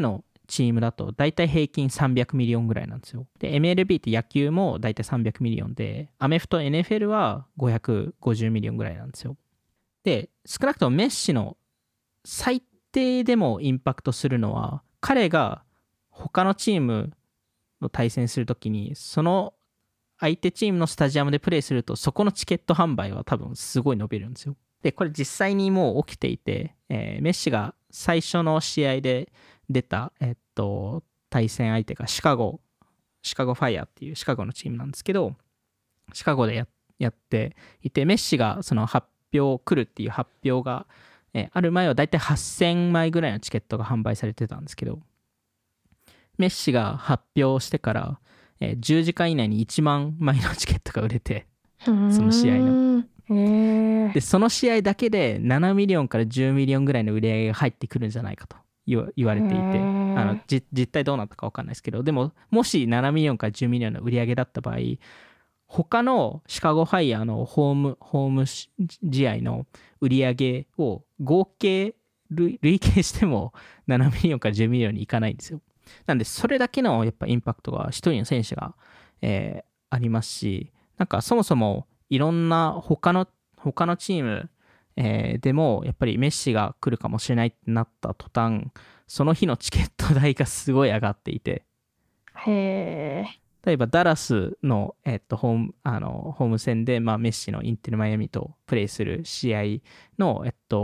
チームだと大体平均300ミリオンぐらいなんですよ。で、MLB って野球も大体300ミリオンで、アメフト NFL は550ミリオンぐらいなんですよ。で、少なくともメッシの最低でもインパクトするのは、彼が他のチームの対戦するときに、その相手チームのスタジアムでプレーすると、そこのチケット販売は多分すごい伸びるんですよ。で、これ実際にもう起きていて、メッシが最初の試合で出た、対戦相手がシカゴファイヤーっていうシカゴのチームなんですけど、シカゴでやっていて、メッシがその来るっていう発表が、ある前はだいたい8000枚ぐらいのチケットが販売されてたんですけど、メッシが発表してから、10時間以内に1万枚のチケットが売れて、その試合の。で、その試合だけで7ミリオンから10ミリオンぐらいの売り上げが入ってくるんじゃないかと言われていて、実態どうなったか分かんないですけど、でも、もし7ミリオンから10ミリオンの売り上げだった場合、他のシカゴファイヤーのホーム試合の売り上げを合計累計しても7ミリオンから10ミリオンにいかないんですよ。なんで、それだけのやっぱインパクトが一人の選手が、ありますし、なんかそもそもいろんな他のチーム、でもやっぱりメッシが来るかもしれないってなった途端、その日のチケット代がすごい上がっていて、例えばダラスの、ホーム戦で、メッシのインテルマイアミとプレーする試合の、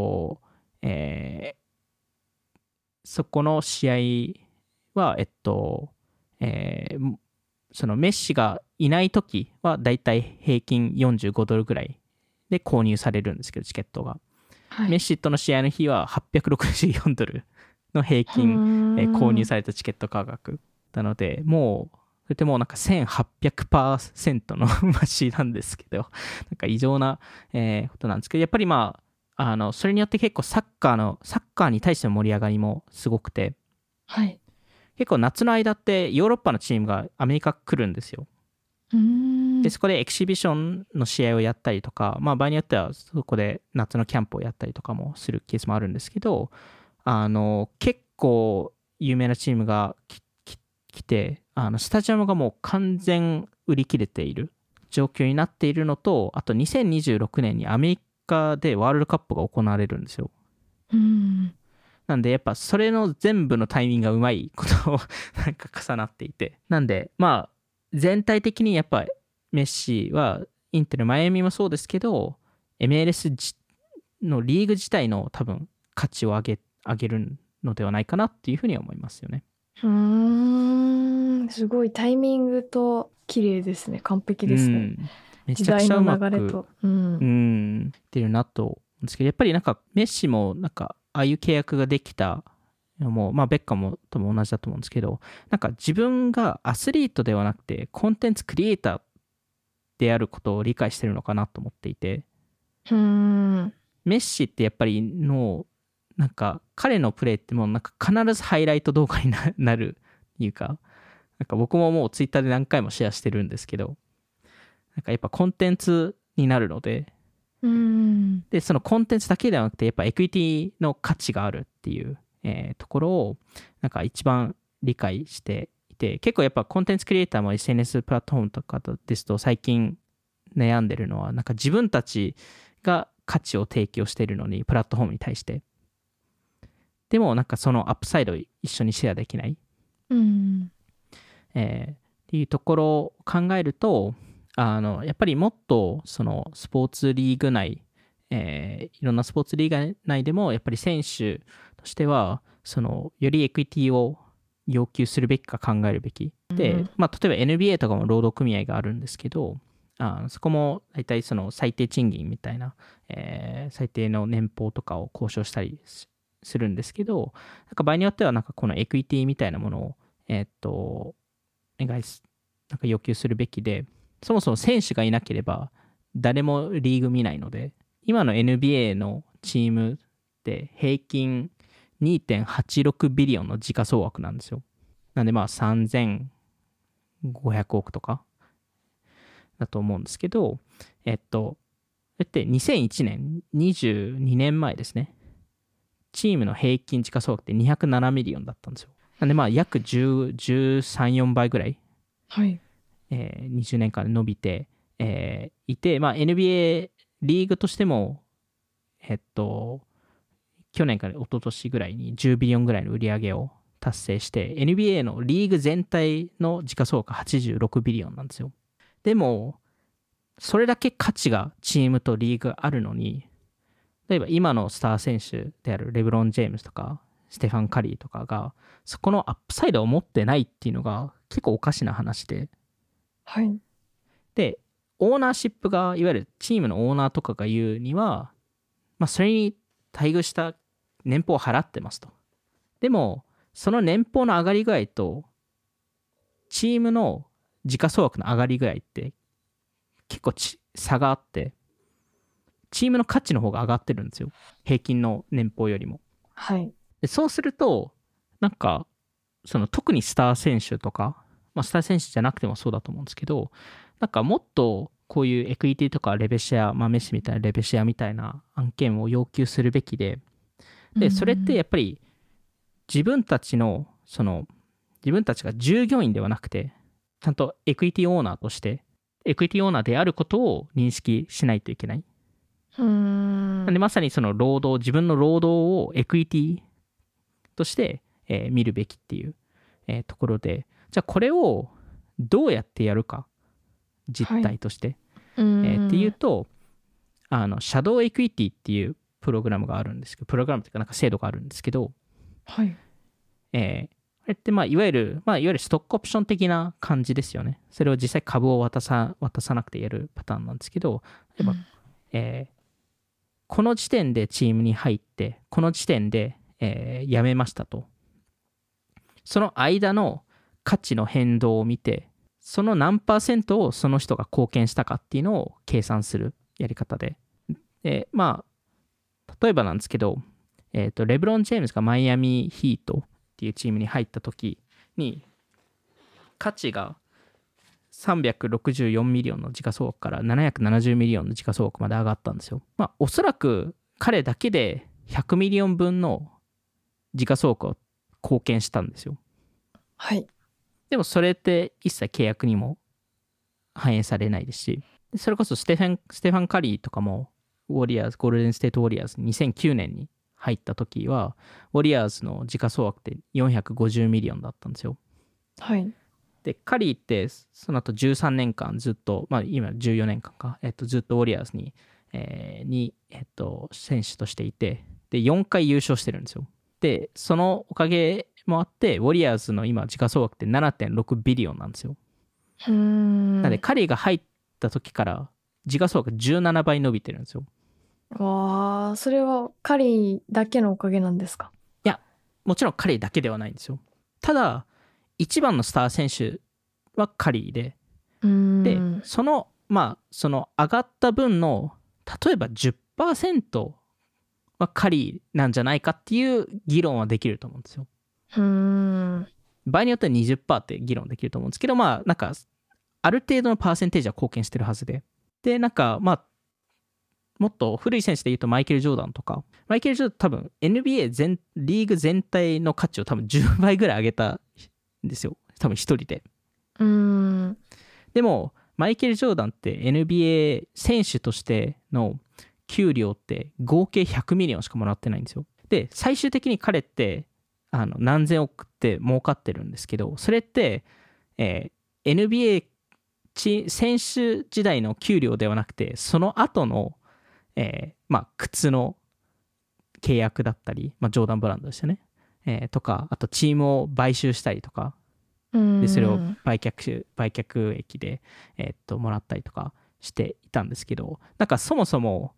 そこの試合は、そのメッシがいない時はだいたい平均45ドルぐらいで購入されるんですけど、チケットが。メッシとの試合の日は864ドルの平均、購入されたチケット価格なので、もう、それってもうなんか1800% の増しなんですけど、なんか異常な、ことなんですけど、やっぱりそれによって結構サッカーに対しての盛り上がりもすごくて、結構夏の間ってヨーロッパのチームがアメリカ来るんですよ。で、そこでエキシビションの試合をやったりとか、場合によってはそこで夏のキャンプをやったりとかもするケースもあるんですけど、結構有名なチームが来て、スタジアムがもう完全売り切れている状況になっているのと、あと2026年にアメリカでワールドカップが行われるんですよ。なんでやっぱそれの全部のタイミングがうまいことをなんか重なっていて、なんで全体的にやっぱメッシはインテルマイアミもそうですけど、 MLS のリーグ自体の多分価値を上げるのではないかなっていうふうに思いますよね。 すごいタイミングと綺麗ですね。完璧ですね。 めちゃくちゃうまく時代の流れと出るなと思うんですけど、やっぱりなんかメッシもなんかああいう契約ができたのも、ベッカムとも同じだと思うんですけど、なんか自分がアスリートではなくてコンテンツクリエイターであることを理解してるのかなと思っていて、メッシってやっぱりなんか彼のプレーってもうなんか必ずハイライト動画になるっていうか、なんか僕ももうツイッターで何回もシェアしてるんですけど、なんかやっぱコンテンツになるので、でそのコンテンツだけではなくてやっぱエクイティの価値があるっていう、ところをなんか一番理解していて、結構やっぱコンテンツクリエイターも SNS プラットフォームとかですと最近悩んでるのは、なんか自分たちが価値を提供しているのにプラットフォームに対してでもなんかそのアップサイドを一緒にシェアできない、っていうところを考えると、やっぱりもっとそのスポーツリーグ内、いろんなスポーツリーグ内でもやっぱり選手としてはそのよりエクイティを要求するべきか考えるべきで、例えば NBA とかも労働組合があるんですけど、そこも大体その最低賃金みたいな、最低の年俸とかを交渉したりするんですけど、なんか場合によってはなんかこのエクイティみたいなものをなんか要求するべきで、そもそも選手がいなければ誰もリーグ見ないので、今の NBA のチームって平均 2.86 ビリオンの時価総額なんですよ。なんで3500億とかだと思うんですけど、って2001年、22年前ですね。チームの平均時価総額って207ミリオンだったんですよ。 なんでまあ約10、13、4倍ぐらい、 はい。 20年間で伸びて、いて、まあ NBA リーグとしても、去年から一昨年ぐらいに10ビリオンぐらいの売り上げを達成して、NBA のリーグ全体の時価総額86ビリオンなんですよ。でも、それだけ価値がチームとリーグあるのに、例えば今のスター選手であるレブロン・ジェームズとか、ステファン・カリーとかが、そこのアップサイドを持ってないっていうのが結構おかしな話で、 はい。 で、オーナーシップが、いわゆるチームのオーナーとかが言うには、まあ、それに待遇した年俸を払ってますと。でも、その年俸の上がり具合と、チームの時価総額の上がり具合って結構差があって、チームの価値の方が上がってるんですよ。平均の年俸よりも。 はい。 でそうすると、なんか、その特にスター選手とか、まあ、スター選手じゃなくてもそうだと思うんですけど、なんかもっとこういうエクイティとかレベシェア、まあ、メッシみたいなレベシェアみたいな案件を要求するべきで、それってやっぱり自分たちの、自分たちが従業員ではなくて、ちゃんとエクイティオーナーとして、エクイティオーナーであることを認識しないといけない。なんでまさにその自分の労働をエクイティとして、見るべきっていう、ところで、じゃあこれをどうやってやるか、実態として、っていうと、シャドウエクイティっていうプログラムがあるんですけど、プログラムというかなんか制度があるんですけど、 はい。 あれってまあいわゆるストックオプション的な感じですよね。それを実際株を渡さなくてやるパターンなんですけど、例えば、この時点でチームに入って、この時点で、辞めましたと。その間の価値の変動を見て、その何%をその人が貢献したかっていうのを計算するやり方で。まあ、例えばなんですけど、レブロン・ジェームズがマイアミヒートっていうチームに入った時に、価値が364ミリオンの時価総額から770ミリオンの時価総額まで上がったんですよ。まあ、おそらく彼だけで100ミリオン分の時価総額を貢献したんですよ。 はい。 でもそれって一切契約にも反映されないですし、それこそステファン・カリーとかもゴールデンステートウォリアーズに2009年に入った時は、ウォリアーズの時価総額って450ミリオンだったんですよ。 はい。 で、カリーってその後13年間ずっと、まあ今14年間か、ずっとウォリアーズに、選手としていて、で、4回優勝してるんですよ。で、そのおかげもあって、ウォリアーズの今、時価総額って 7.6 ビリオンなんですよ。なので、カリーが入った時から、時価総額17倍伸びてるんですよ。 わあ、それはカリーだけのおかげなんですか？ いや、もちろんカリーだけではないんですよ。ただ、一番のスター選手はカリーで、で、その上がった分の、例えば 10% はカリーなんじゃないかっていう議論はできると思うんですよ。場合によっては 20% って議論できると思うんですけど、まあ、なんか、ある程度のパーセンテージは貢献してるはずで。で、なんか、まあ、もっと古い選手で言うとマイケル・ジョーダンとか、マイケル・ジョーダン多分 NBA リーグ全体の価値を多分10倍ぐらい上げたんですよ。多分一人で。でも、マイケル・ジョーダンって NBA 選手としての給料って合計100ミリオンしかもらってないんですよ。で、最終的に彼って何千億って儲かってるんですけど、それって、NBA 選手時代の給料ではなくて、その後の、まあ、靴の契約だったり、まあ、ジョーダンブランドですよね。とか、あとチームを買収したりとか、でそれを売却益で、もらったりとかしていたんですけど、なんかそもそも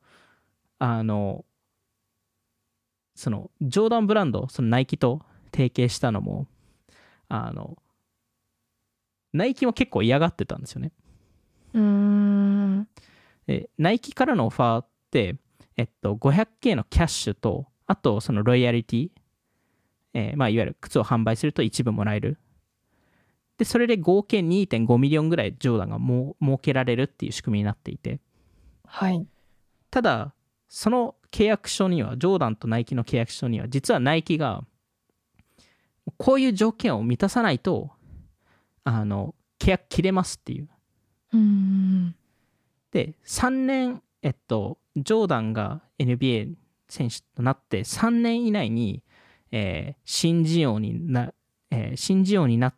そのジョーダンブランド、そのナイキと提携したのもナイキも結構嫌がってたんですよね。でナイキからのオファーって、500K のキャッシュと、あとそのロイヤリティ、まあ、いわゆる靴を販売すると一部もらえる。で、それで合計 2.5 ミリオンぐらいジョーダンが設けられるっていう仕組みになっていて。 はい。 ただ、その契約書には、ジョーダンとナイキの契約書には、実はナイキが、 こういう条件を満たさないと契約切れますっていう。で3年ジョーダンが NBA 選手となって3年以内に、新人王になって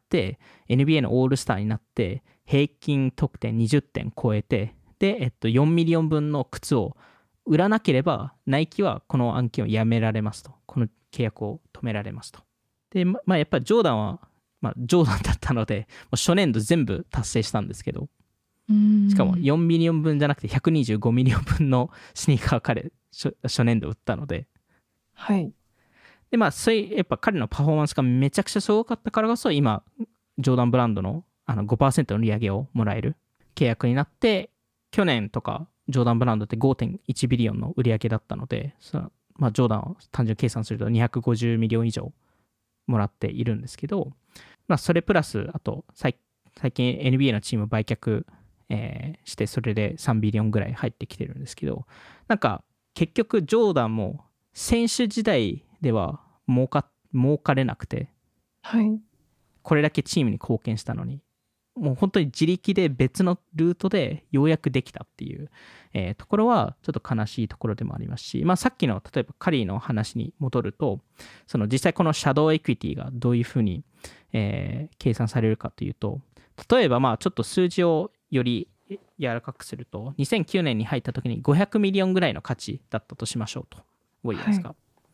NBA のオールスターになって平均得点20点超えてで、4ミリオン分の靴を売らなければナイキはこの案件をやめられますと、この契約を止められますと。でやっぱりジョーダンは、ジョーダンだったのでもう初年度全部達成したんですけど、しかも4ミリオン分じゃなくて125ミリオン分のスニーカーを彼初年度売ったので、 はい。 でそういうやっぱ彼のパフォーマンスがめちゃくちゃすごかったからこそ今ジョーダンブランドの5% の売り上げをもらえる契約になって、去年とかジョーダンブランドって 5.1 ビリオンの売り上げだったので、ジョーダンを単純計算すると250ミリオン以上もらっているんですけど、それプラスあと最近 NBA のチーム売却、してそれで3ビリオンぐらい入ってきてるんですけど、結局ジョーダンも選手時代では儲かれなくて、 はい、 これだけチームに貢献したのにもう本当に自力で別のルートでようやくできたっていう、ところはちょっと悲しいところでもありますし、さっきの例えばカリーの話に戻ると、その実際このシャドウエクイティがどういうふうに、計算されるかというと、例えばちょっと数字をより柔らかくすると2009年に入った時に500ミリオンぐらいの価値だったとしましょうと。覚えてますか？はい、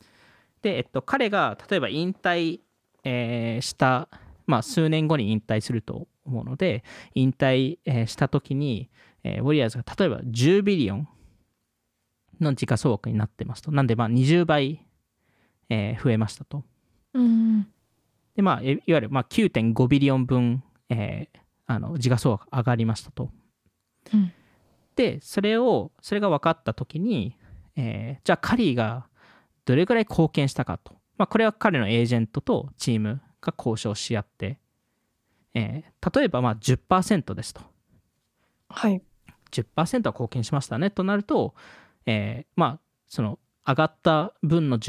で、彼が例えば引退、した、数年後に引退すると思うので、引退、した時に、ウォリアーズが例えば10ビリオンの時価総額になってますと。なんで20倍、増えましたと。でいわゆる9.5 ビリオン分、時価総額上がりましたと。でそれが分かった時に、じゃあカリーがどれぐらい貢献したかと、これは彼のエージェントとチームが交渉し合って、例えば10% ですと。 はい。 10% は貢献しましたねとなると、その上がった分の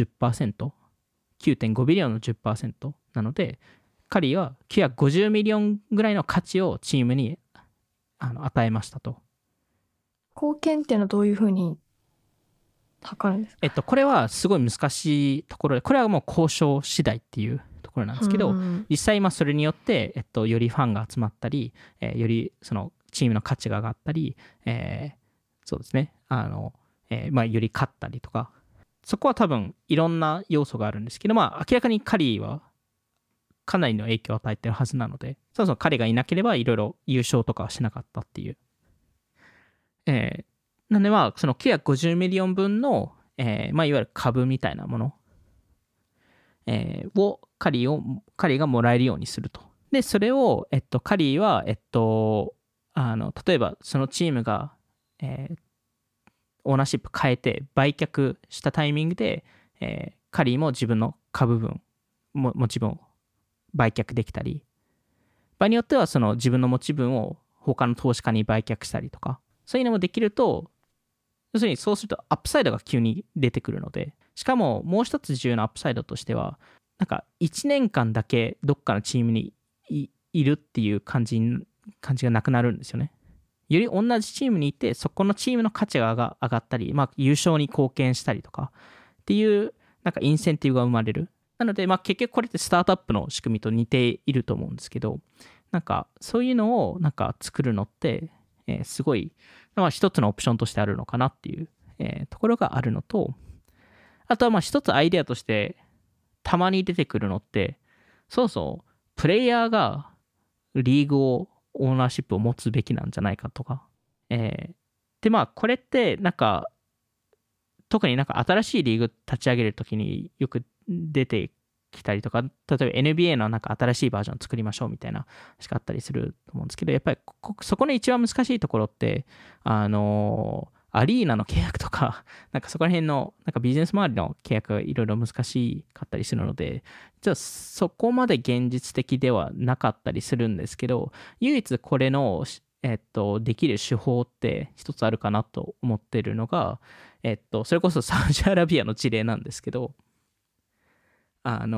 10%、9.5 ビリオンの 10% なので、カリーは950ミリオンぐらいの価値をチームに与えましたと。 貢献っていうのはどういうふうに測るんですか？ これはすごい難しいところで、これはもう交渉次第っていうところなんですけど、実際それによって、よりファンが集まったり、よりそのチームの価値が上がったり、そうですね、より勝ったりとか、そこは多分いろんな要素があるんですけど、明らかにカリーはかなりの影響を与えてるはずなので、そもそも彼がいなければいろいろ優勝とかはしなかったっていう。なんでその950ミリオン分の、いわゆる株みたいなもの、をカリーがもらえるようにすると。でそれを、カリーは、例えばそのチームが、オーナーシップ変えて売却したタイミングで、カリーも自分の株分持ち分を売却できたり、場合によってはその自分の持ち分を他の投資家に売却したりとか、そういうのもできると、要するにそうするとアップサイドが急に出てくるので、しかももう一つ重要なアップサイドとしては、1年間だけどっかのチームに いるっていう感じがなくなるんですよね。より同じチームにいて、そこのチームの価値が上がったり、優勝に貢献したりとかっていうインセンティブが生まれる。なので結局これってスタートアップの仕組みと似ていると思うんですけど、そういうのを作るのって、すごい、一つのオプションとしてあるのかなっていう、ところがあるのと、あとは一つアイデアとしてたまに出てくるのって、そうプレイヤーがリーグをオーナーシップを持つべきなんじゃないかとか、でこれって特に新しいリーグ立ち上げるときによく出てきたりとか、例えば NBA の新しいバージョンを作りましょうみたいなしかあったりすると思うんですけど、やっぱりそこの一番難しいところって、アリーナの契約とか、そこら辺のビジネス周りの契約がいろいろ難しかったりするので、じゃあそこまで現実的ではなかったりするんですけど、唯一これの、できる手法って一つあるかなと思ってるのが、それこそサウジアラビアの事例なんですけど、ア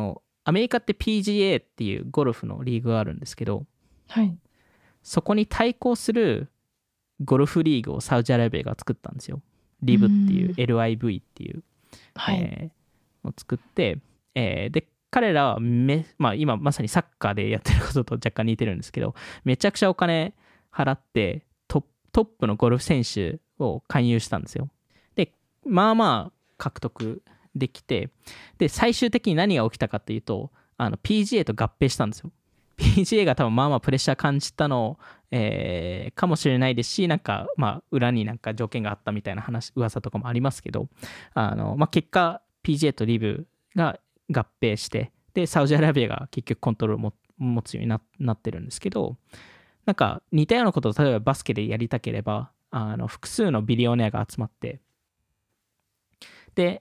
アメリカって PGA っていうゴルフのリーグがあるんですけど、 はい。 そこに対抗するゴルフリーグをサウジアラビアが作ったんですよ。リブっていう、LIV っていう、 はい。 を作って、で、彼らはまあ、今まさにサッカーでやってることと若干似てるんですけど、めちゃくちゃお金払ってトップのゴルフ選手を勧誘したんですよ。で、まあまあ獲得できて、で、最終的に何が起きたかっていうと、PGA と合併したんですよ。PGA が多分まあまあプレッシャー感じたの、かもしれないですし、なんかまあ裏になんか条件があったみたいな噂とかもありますけど、まあ、結果 PGA とリブが合併して、でサウジアラビアが結局コントロールを持つようになってるんですけど、なんか似たようなことを例えばバスケでやりたければ、複数のビリオネアが集まって、で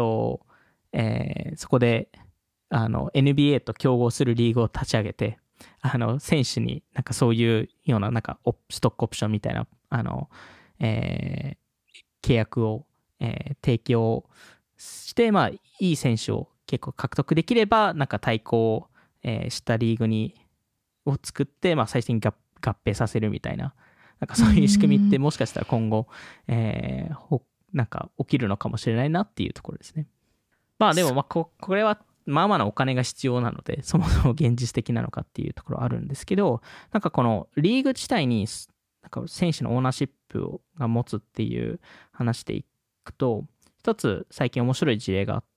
そこでNBA と競合するリーグを立ち上げて、選手になんかそういうようななんかストックオプションみたいな契約を、提供して、まあいい選手を結構獲得できれば、なんか対抗、したリーグを作って、まあ、最終的に合併させるみたいな、なんかそういう仕組みってもしかしたら今後、なんか起きるのかもしれないなっていうところですね。まあでもまあこれはまあまあなお金が必要なので、そもそも現実的なのかっていうところあるんですけど、なんかこのリーグ自体になんか選手のオーナーシップが持つっていう話でいくと、一つ最近面白い事例があって、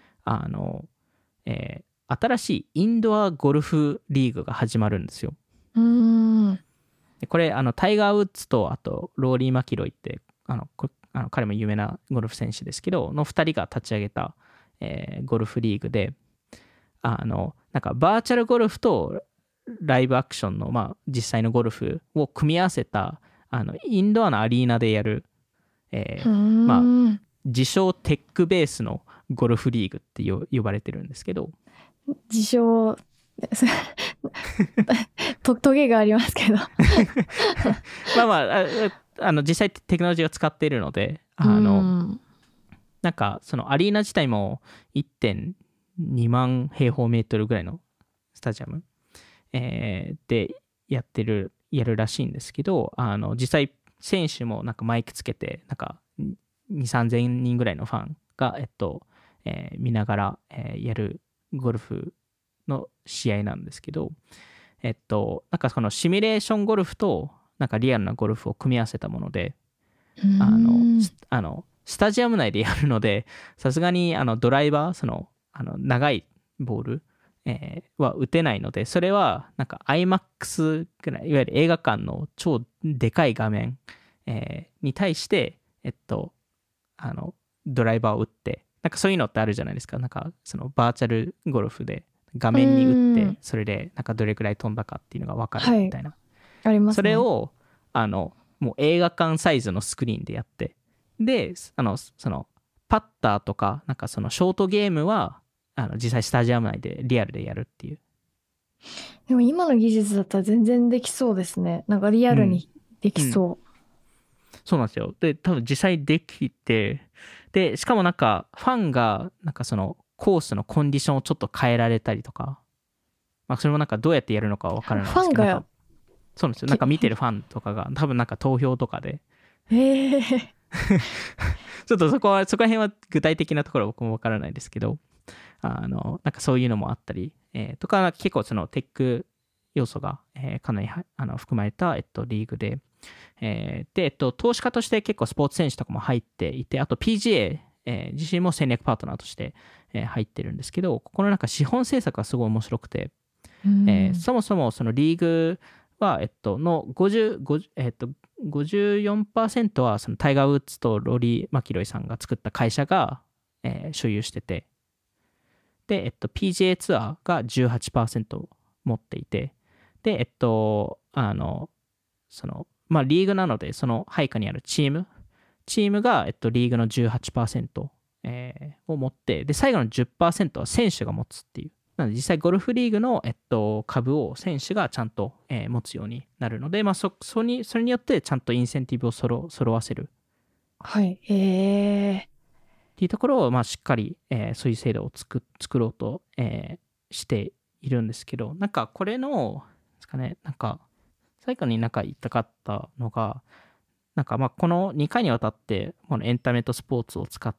新しいインドアゴルフリーグが始まるんですよ。でこれタイガー・ウッズとあとローリー・マキロイって彼も有名なゴルフ選手ですけどの2人が立ち上げた、ゴルフリーグでなんかバーチャルゴルフとライブアクションの、まあ、実際のゴルフを組み合わせたインドアのアリーナでやる、まあ、自称テックベースのゴルフリーグって呼ばれてるんですけど、 自称トゲがありますけどまあまあ実際テクノロジーを使っているのでなんかそのアリーナ自体も 1.2 万平方メートルぐらいのスタジアム、でやるらしいんですけど、実際選手もなんかマイクつけてなんか2、3000人ぐらいのファンが見ながら、やるゴルフの試合なんですけど、なんかそのシミュレーションゴルフとなんかリアルなゴルフを組み合わせたもので、スタジアム内でやるので、さすがにドライバー、長いボール、は打てないので、それはなんか IMAX ぐらい、いわゆる映画館の超でかい画面、に対して、ドライバーを打って、なんかそういうのってあるじゃないですか。なんかそのバーチャルゴルフで画面に打って、それでなんかどれくらい飛んだかっていうのが分かるみたいな。 ありますね。 それをもう映画館サイズのスクリーンでやって、でそのパッターとかなんかそのショートゲームは実際スタジアム内でリアルでやるっていう。 でも今の技術だったら全然できそうですね。なんかリアルにできそう。 そうなんですよ。で多分実際できて、でしかもなんかファンがなんかそのコースのコンディションをちょっと変えられたりとか、まあ、それもなんかどうやってやるのかわからないですけど、そうなんですよ。なんか見てるファンとかが多分なんか投票とかでちょっとそこら辺は具体的なところは僕もわからないですけど、なんかそういうのもあったり、とか結構そのテック要素が、かなり含まれた、リーグで、で、投資家として結構スポーツ選手とかも入っていて、あと PGA、自身も戦略パートナーとして、入ってるんですけど、ここのなんか資本政策がすごい面白くて、そもそもそのリーグは、の54% はそのタイガー・ウッズとローリー・マキロイさんが作った会社が、所有してて、で、PGA ツアーが 18% 持っていて、で、まあ、リーグなので、その配下にあるチームが、リーグの 18%、を持って、で、最後の 10% は選手が持つっていう。なので、実際ゴルフリーグの、株を選手がちゃんと、持つようになるので、まあ、それによってちゃんとインセンティブを揃わせる。 はい。 っていうところを、まあ、しっかり、そういう制度を作ろうと、 しているんですけど、なんかこれのですかね、なんか最後になんか言いたかったのが、なんかまあこの2回にわたってこのエンタメとスポーツを使って、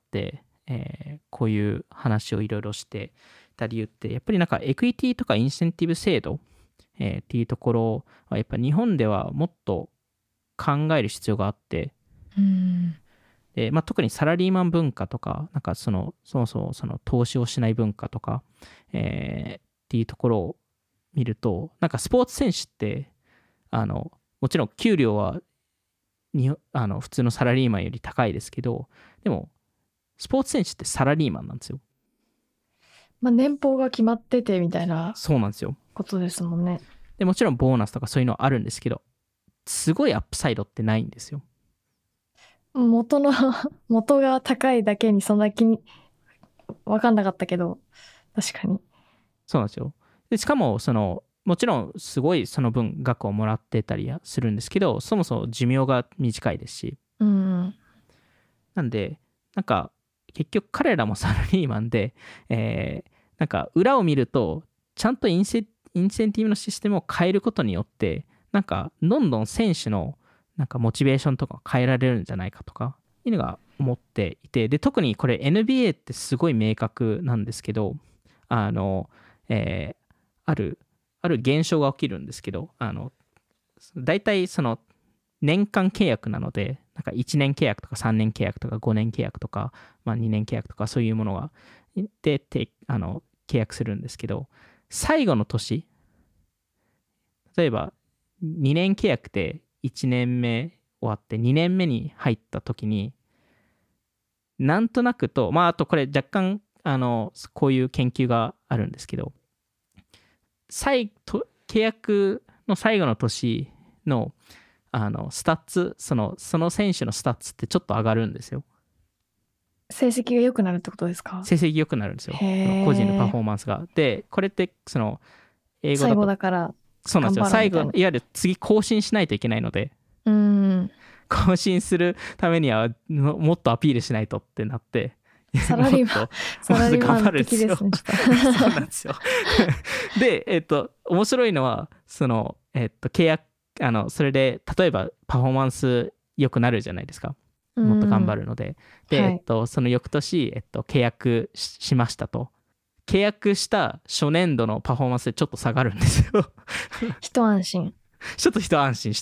こういう話をいろいろしてた理由って、やっぱりなんかエクイティとかインセンティブ制度、っていうところはやっぱ日本ではもっと考える必要があって、でまあ、特にサラリーマン文化とか、なんかそもそもその投資をしない文化とか、っていうところを見ると、なんかスポーツ選手ってもちろん給料は普通のサラリーマンより高いですけど、でもスポーツ選手ってサラリーマンなんですよ。 まあ年俸が決まっててみたいなそうなんですよ。 ことですもんね。 でもちろんボーナスとかそういうのはあるんですけど、すごいアップサイドってないんですよ。 元の元が高いだけにそんな気に分かんなかったけど、確かに。 そうなんですよ。でしかももちろんすごいその分額をもらってたりするんですけど、そもそも寿命が短いですし、なんでなんか結局彼らもサラリーマンで、なんか裏を見るとちゃんとインセンティブのシステムを変えることによって、なんかどんどん選手のなんかモチベーションとか変えられるんじゃないかとかいうのが思っていて、で特にこれ NBA ってすごい明確なんですけど、あの、ある現象が起きるんですけど、大体その年間契約なので、なんか1年契約とか3年契約とか5年契約とか、まあ、2年契約とかそういうものがで契約するんですけど、最後の年、例えば2年契約で1年目終わって2年目に入った時に、なんとなくと、まああとこれ若干こういう研究があるんですけど、契約の最後の年のスタッツ、その選手のスタッツってちょっと上がるんですよ。 成績が良くなるってことですか？ 成績良くなるんですよ。個人のパフォーマンスが。で、これって英語だと最後だからそうなんですよ。最後、い頑張ろうみたいな。 わゆる次更新しないといけないので、更新するためにはもっとアピールしないとってなって、 サラリーマン的ですね、ちょっと。 そうなんですよ。で、面白いのは、契約、それで、例えばパフォーマンス良くなるじゃないですか。もっと頑張るので。で、 はいその翌年、契約しましたと。契約した初年度のパフォーマンスでちょっと下がるんですよ。 一安心。 ちょっと一安心して。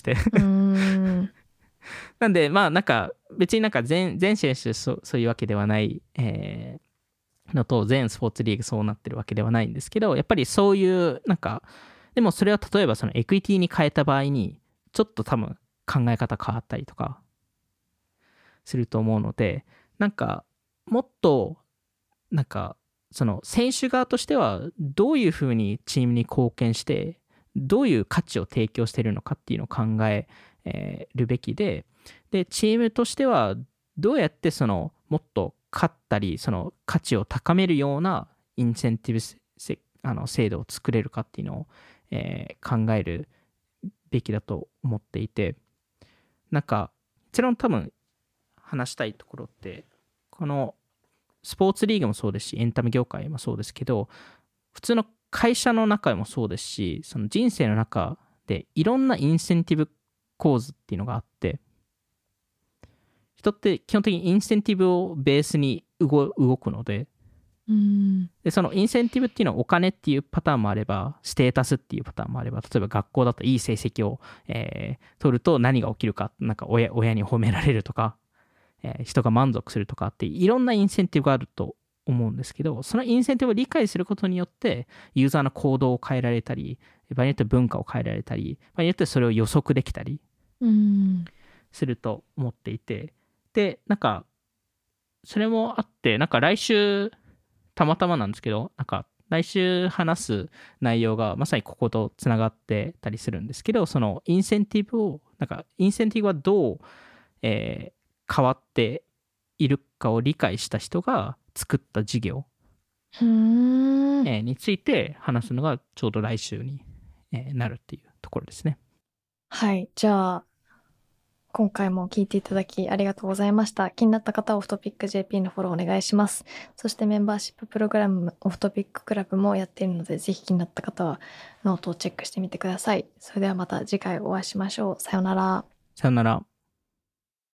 なんで、まあ、なんか、別になんか全選手そういうわけではない、のと、全スポーツリーグそうなってるわけではないんですけど、やっぱりそういう、なんか、でもそれは例えばそのエクイティに変えた場合に、ちょっと多分考え方変わったりとかすると思うので、なんか、もっと、なんか、その選手側としては、どういうふうにチームに貢献して、どういう価値を提供しているのかっていうのを考えるべきで、チームとしてはどうやってもっと勝ったり、その価値を高めるようなインセンティブ制度を作れるかっていうのを、考えるべきだと思っていて、なんか一番多分話したいところって、このスポーツリーグもそうですし、エンタメ業界もそうですけど、普通の会社の中もそうですし、その人生の中でいろんなインセンティブ構図っていうのがあって、人って基本的にインセンティブをベースに動くので、でそのインセンティブっていうのはお金っていうパターンもあれば、ステータスっていうパターンもあれば、例えば学校だといい成績を、取ると何が起きるか、なんか親に褒められるとか、人が満足するとかっていろんなインセンティブがあると思うんですけど、そのインセンティブを理解することによってユーザーの行動を変えられたり、場合によって文化を変えられたり、場合によってそれを予測できたりすると思っていて、でなんかそれもあって、なんか来週たまたまなんですけど、なんか来週話す内容がまさにこことつながってたりするんですけど、そのインセンティブはどう、変わっているかを理解した人が作った事業について話すのがちょうど来週になるっていうところですね。 はい、じゃあ今回も聞いていただきありがとうございました。気になった方はオフトピック JP のフォローお願いします。そしてメンバーシッププログラムオフトピッククラブもやっているので、ぜひ気になった方はノートをチェックしてみてください。それではまた次回お会いしましょう。さようなら。 さよなら。